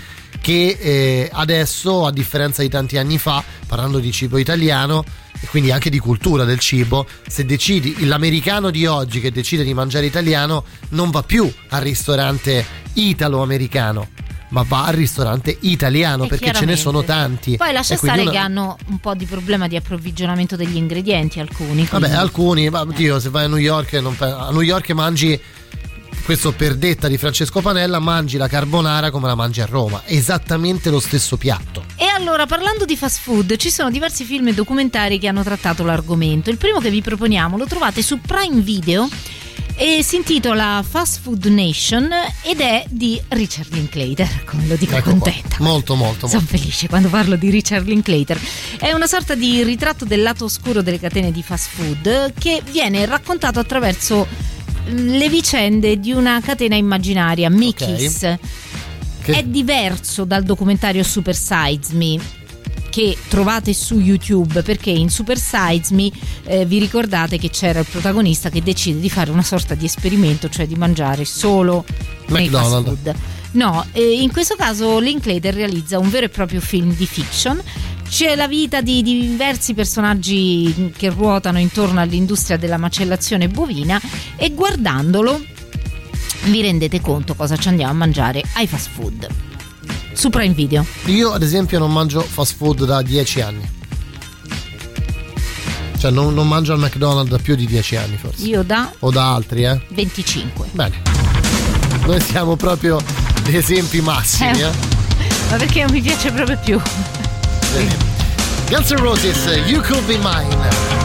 che adesso, a differenza di tanti anni fa, parlando di cibo italiano e quindi anche di cultura del cibo, se decidi, l'americano di oggi che decide di mangiare italiano non va più al ristorante italo-americano, ma va al ristorante italiano, perché ce ne sono tanti. Poi lascia stare che hanno un po' di problema di approvvigionamento degli ingredienti, alcuni. Vabbè, alcuni, ma oddio, se vai a New York, a New York mangi, questo per detta di Francesco Panella, mangi la carbonara come la mangi a Roma, esattamente lo stesso piatto. E allora, parlando di fast food, ci sono diversi film e documentari che hanno trattato l'argomento. Il primo che vi proponiamo lo trovate su Prime Video e si intitola Fast Food Nation ed è di Richard Linklater, come lo dico contenta. Molto sono felice quando parlo di Richard Linklater. È una sorta di ritratto del lato oscuro delle catene di fast food che viene raccontato attraverso le vicende di una catena immaginaria, Mickey's. È diverso dal documentario Super Size Me che trovate su YouTube, perché in Super Size Me vi ricordate che c'era il protagonista che decide di fare una sorta di esperimento, cioè di mangiare solo nei fast food. No, in questo caso Linklater realizza un vero e proprio film di fiction. C'è la vita di diversi personaggi che ruotano intorno all'industria della macellazione bovina e guardandolo vi rendete conto cosa ci andiamo a mangiare ai fast food. Su Prime Video. Io ad esempio non mangio fast food da 10 anni. Cioè non mangio al McDonald's da più di 10 anni forse. Io o da altri 25. Bene. Noi siamo proprio gli esempi massimi Ma perché non mi piace proprio più. Guns N' Roses, You Could Be Mine.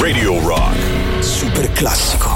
Radio Rock. Super classico.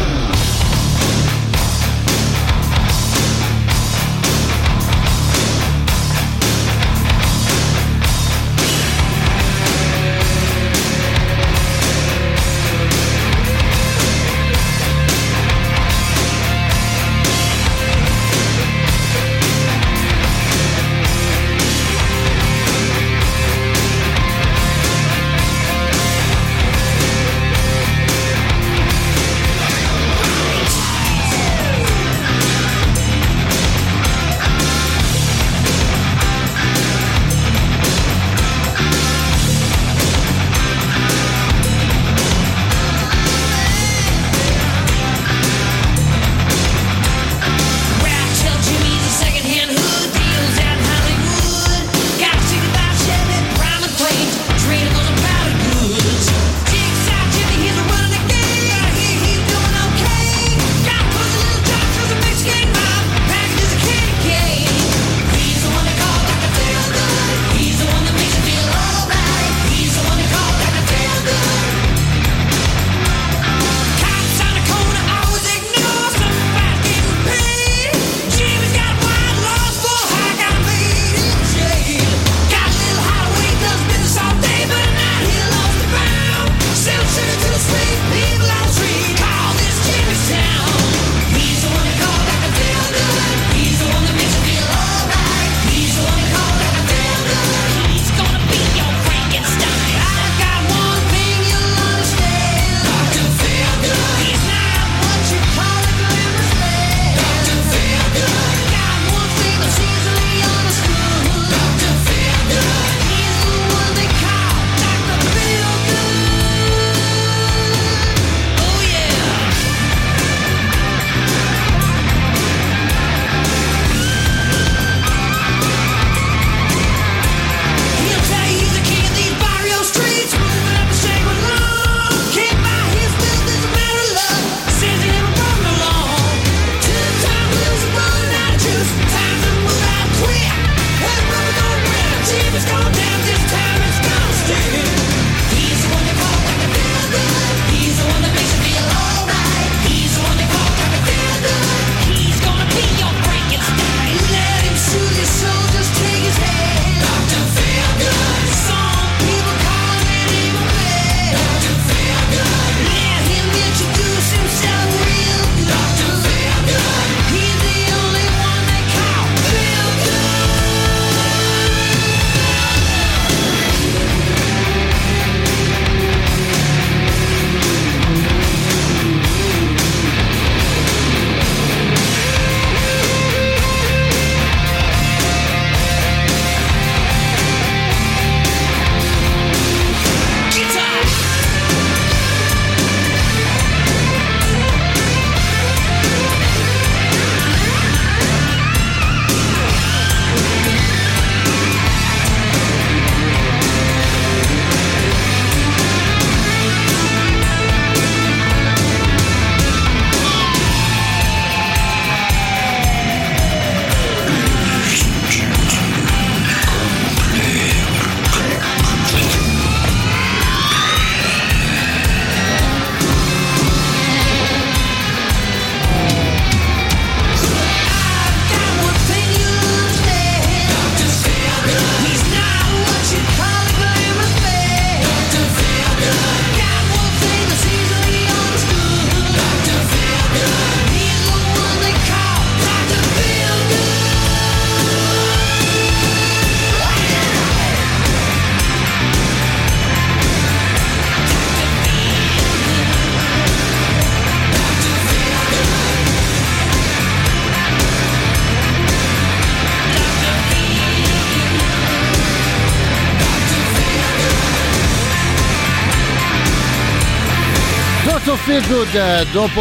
Feel Good, dopo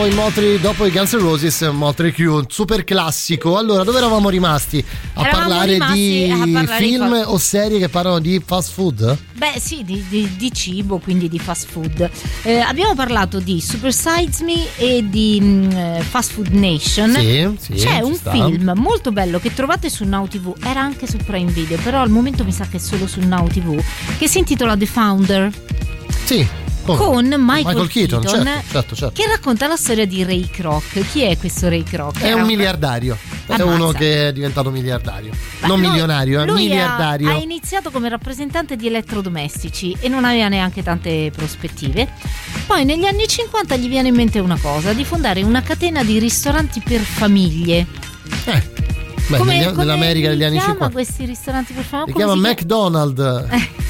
i Guns N' Roses, Motley Crue, super classico. Allora, dove eravamo rimasti? Parlare di film o serie che parlano di fast food? Beh sì, di cibo, quindi di fast food. Abbiamo parlato di Super Size Me e di Fast Food Nation. Sì, c'è un film molto bello che trovate su Now TV, era anche su Prime Video, però al momento mi sa che è solo su Now TV, che si intitola The Founder. Sì. con Michael Keaton, certo. che racconta la storia di Ray Kroc. Chi è questo Ray Kroc? È un miliardario. È uno che è diventato miliardario. Non milionario, è miliardario. Ha iniziato come rappresentante di elettrodomestici e non aveva neanche tante prospettive. Poi negli anni 50 gli viene in mente una cosa, di fondare una catena di ristoranti per famiglie. Nell'America degli anni 50 questi ristoranti per famiglie si chiama McDonald's.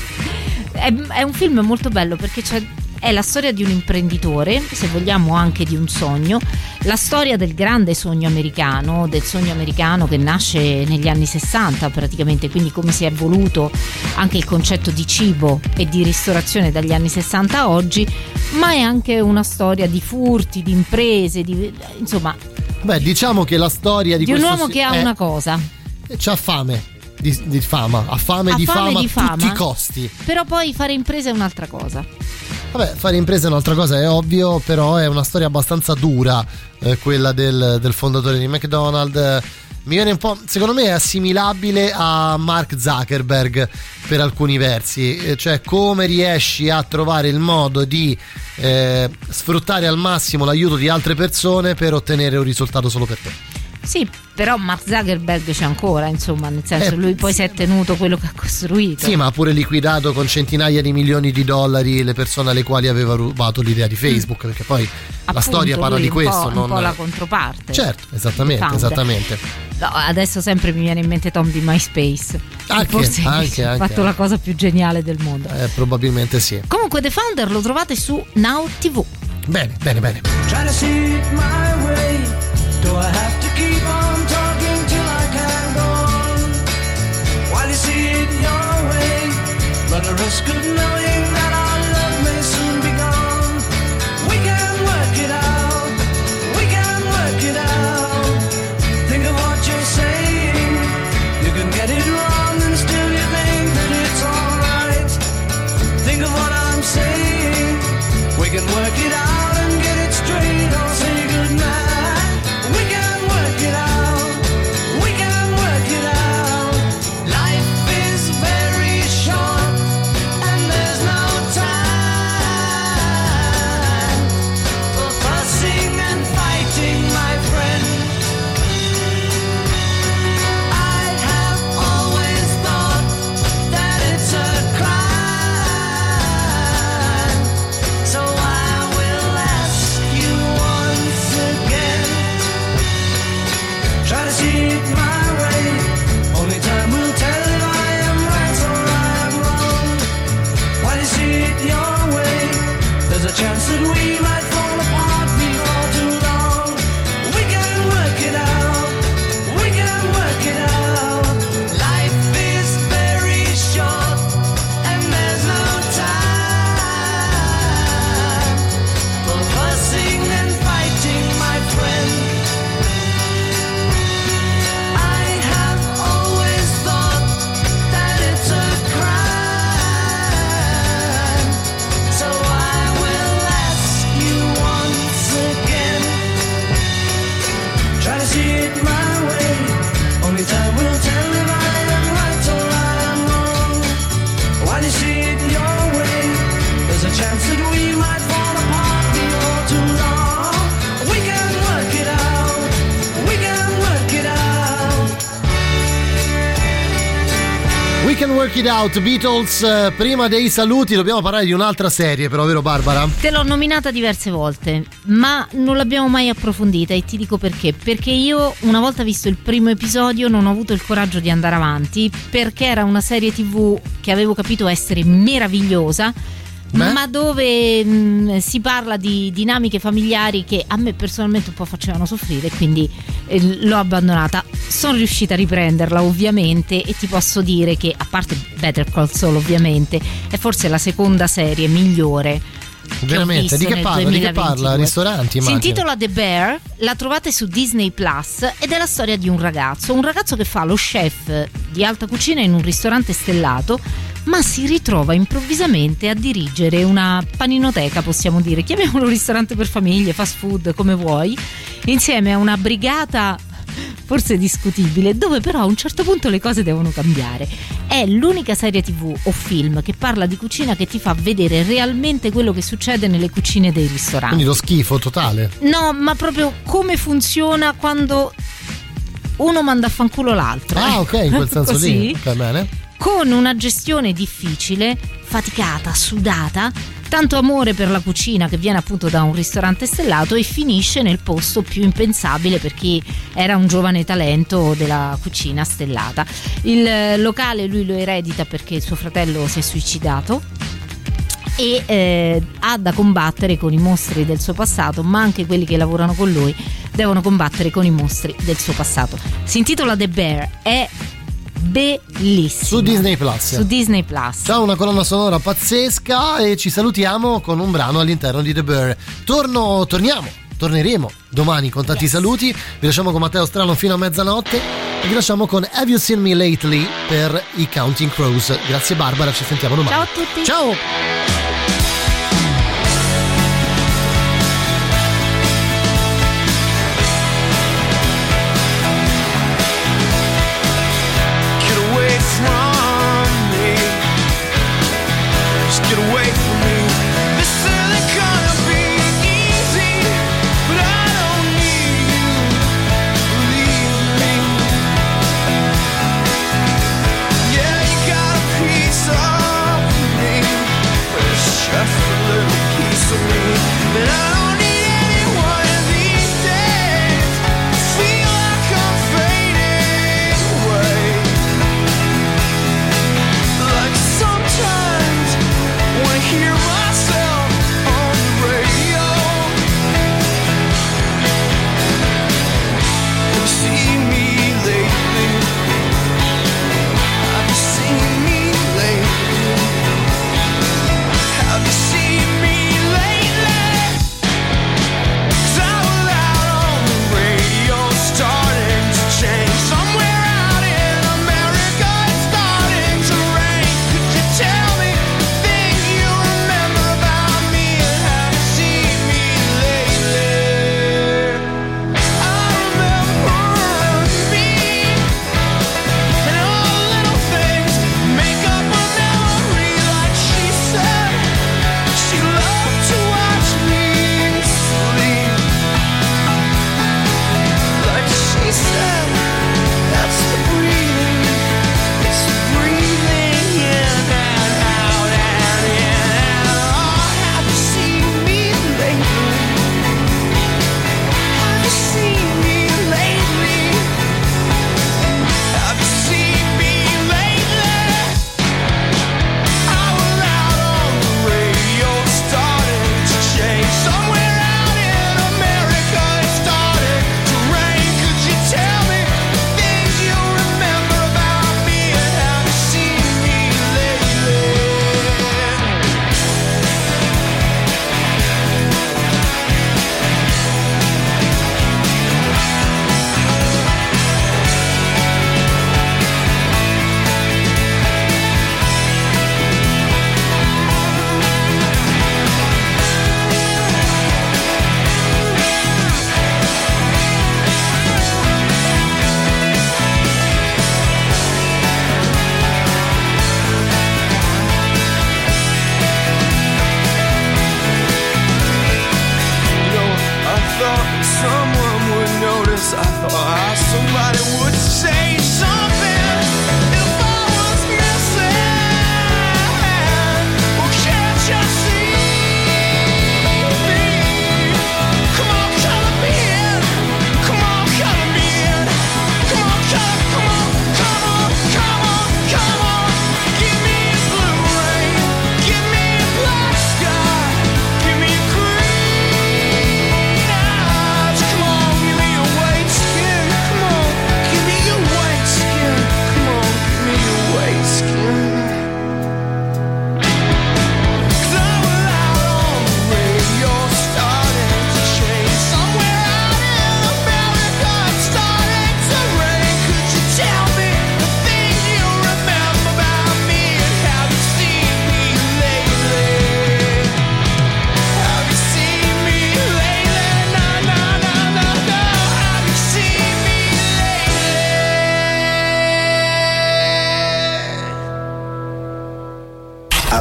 È un film molto bello perché è la storia di un imprenditore, se vogliamo anche di un sogno, la storia del grande sogno americano, del sogno americano che nasce negli anni 60 praticamente, quindi come si è evoluto anche il concetto di cibo e di ristorazione dagli anni 60 a oggi, ma è anche una storia di furti, di imprese, insomma. Diciamo che la storia di un uomo che ha una cosa. C'ha fame. Di fama, ha fame di fama a tutti i costi. Però poi fare impresa è un'altra cosa. Fare impresa è un'altra cosa, è ovvio, però è una storia abbastanza dura, quella del fondatore di McDonald's. Mi viene un po', secondo me è assimilabile a Mark Zuckerberg per alcuni versi, cioè come riesci a trovare il modo di sfruttare al massimo l'aiuto di altre persone per ottenere un risultato solo per te. Sì, però Mark Zuckerberg c'è ancora, insomma, nel senso lui poi si è tenuto quello che ha costruito. Sì, ma ha pure liquidato con centinaia di milioni di dollari le persone alle quali aveva rubato l'idea di Facebook, perché poi la storia parla di questo. Un po' la controparte. Certo, esattamente. No, adesso sempre mi viene in mente Tom di MySpace. Forse ha fatto la cosa più geniale del mondo. Probabilmente sì. Comunque The Founder lo trovate su Now TV. Bene. Try to see my way. Do I have to keep on talking till I can go on? While you see it your way, run the risk of knowing that our love may soon be gone. We can work it out, we can work it out. Think of what you're saying. You can get it wrong and still you think that it's alright. Think of what I'm saying. We can work it out and get it straight or say goodnight. We can work it out, we can work it out. Life is very short and there's no time for fussing and fighting, my friend. I have always thought that it's a crime, so I will ask you once again. Try to see it my way. Only time will tell if I am right or I am wrong. While you see it your way, there's a chance that we might fall apart before too long. We can work it out, we can work it out. Life is very short and there's no time for fussing and fighting, my friend. I have always thought that it's a crime, so I will ask you once again. Try to see it my way. Only time will tell if I am right or I am wrong. While you see it your way, there's a chance that we might fall apart before too long. We can work it out, we can work it out. We Can Work It Out, Beatles. Prima dei saluti dobbiamo parlare di un'altra serie, però, vero Barbara? Te l'ho nominata diverse volte, ma non l'abbiamo mai approfondita e ti dico perché. Perché io, una volta visto il primo episodio, non ho avuto il coraggio di andare avanti, perché era una serie TV che avevo capito essere meravigliosa, ma dove si parla di dinamiche familiari che a me personalmente un po' facevano soffrire, quindi l'ho abbandonata. Sono riuscita a riprenderla ovviamente e ti posso dire che, a parte Better Call Saul ovviamente, è forse la seconda serie migliore. Veramente? Di che parla? Ristoranti, immagino. Si intitola The Bear, la trovate su Disney Plus ed è la storia di un ragazzo che fa lo chef di alta cucina in un ristorante stellato, ma si ritrova improvvisamente a dirigere una paninoteca, possiamo dire, chiamiamolo ristorante per famiglie, fast food, come vuoi, insieme a una brigata forse discutibile, dove però a un certo punto le cose devono cambiare. È l'unica serie TV o film che parla di cucina che ti fa vedere realmente quello che succede nelle cucine dei ristoranti. Quindi lo schifo totale? No, ma proprio come funziona quando uno manda a fanculo l'altro. Ah, ok, in quel senso così, lì. Ok, bene. Con una gestione difficile, faticata, sudata, tanto amore per la cucina che viene appunto da un ristorante stellato e finisce nel posto più impensabile per chi era un giovane talento della cucina stellata. Il locale lui lo eredita perché suo fratello si è suicidato e ha da combattere con i mostri del suo passato, ma anche quelli che lavorano con lui devono combattere con i mostri del suo passato. Si intitola The Bear, è bellissimo. Su Disney Plus. Su Disney Plus. C'è una colonna sonora pazzesca e ci salutiamo con un brano all'interno di The Bear. Torneremo domani con tanti saluti. Vi lasciamo con Matteo Strano fino a mezzanotte e vi lasciamo con Have You Seen Me Lately per i Counting Crows. Grazie Barbara, ci sentiamo domani. Ciao a tutti. Ciao. Get away from me. This isn't gonna be easy, but I don't need you. Believe me. Yeah, you got a piece of me, but it's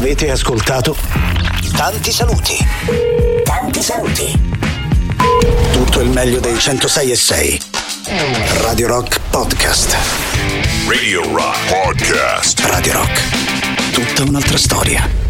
Avete ascoltato Tanti saluti. Tanti saluti. Tutto il meglio dei 106.6 Radio Rock Podcast. Radio Rock Podcast. Radio Rock. Tutta un'altra storia.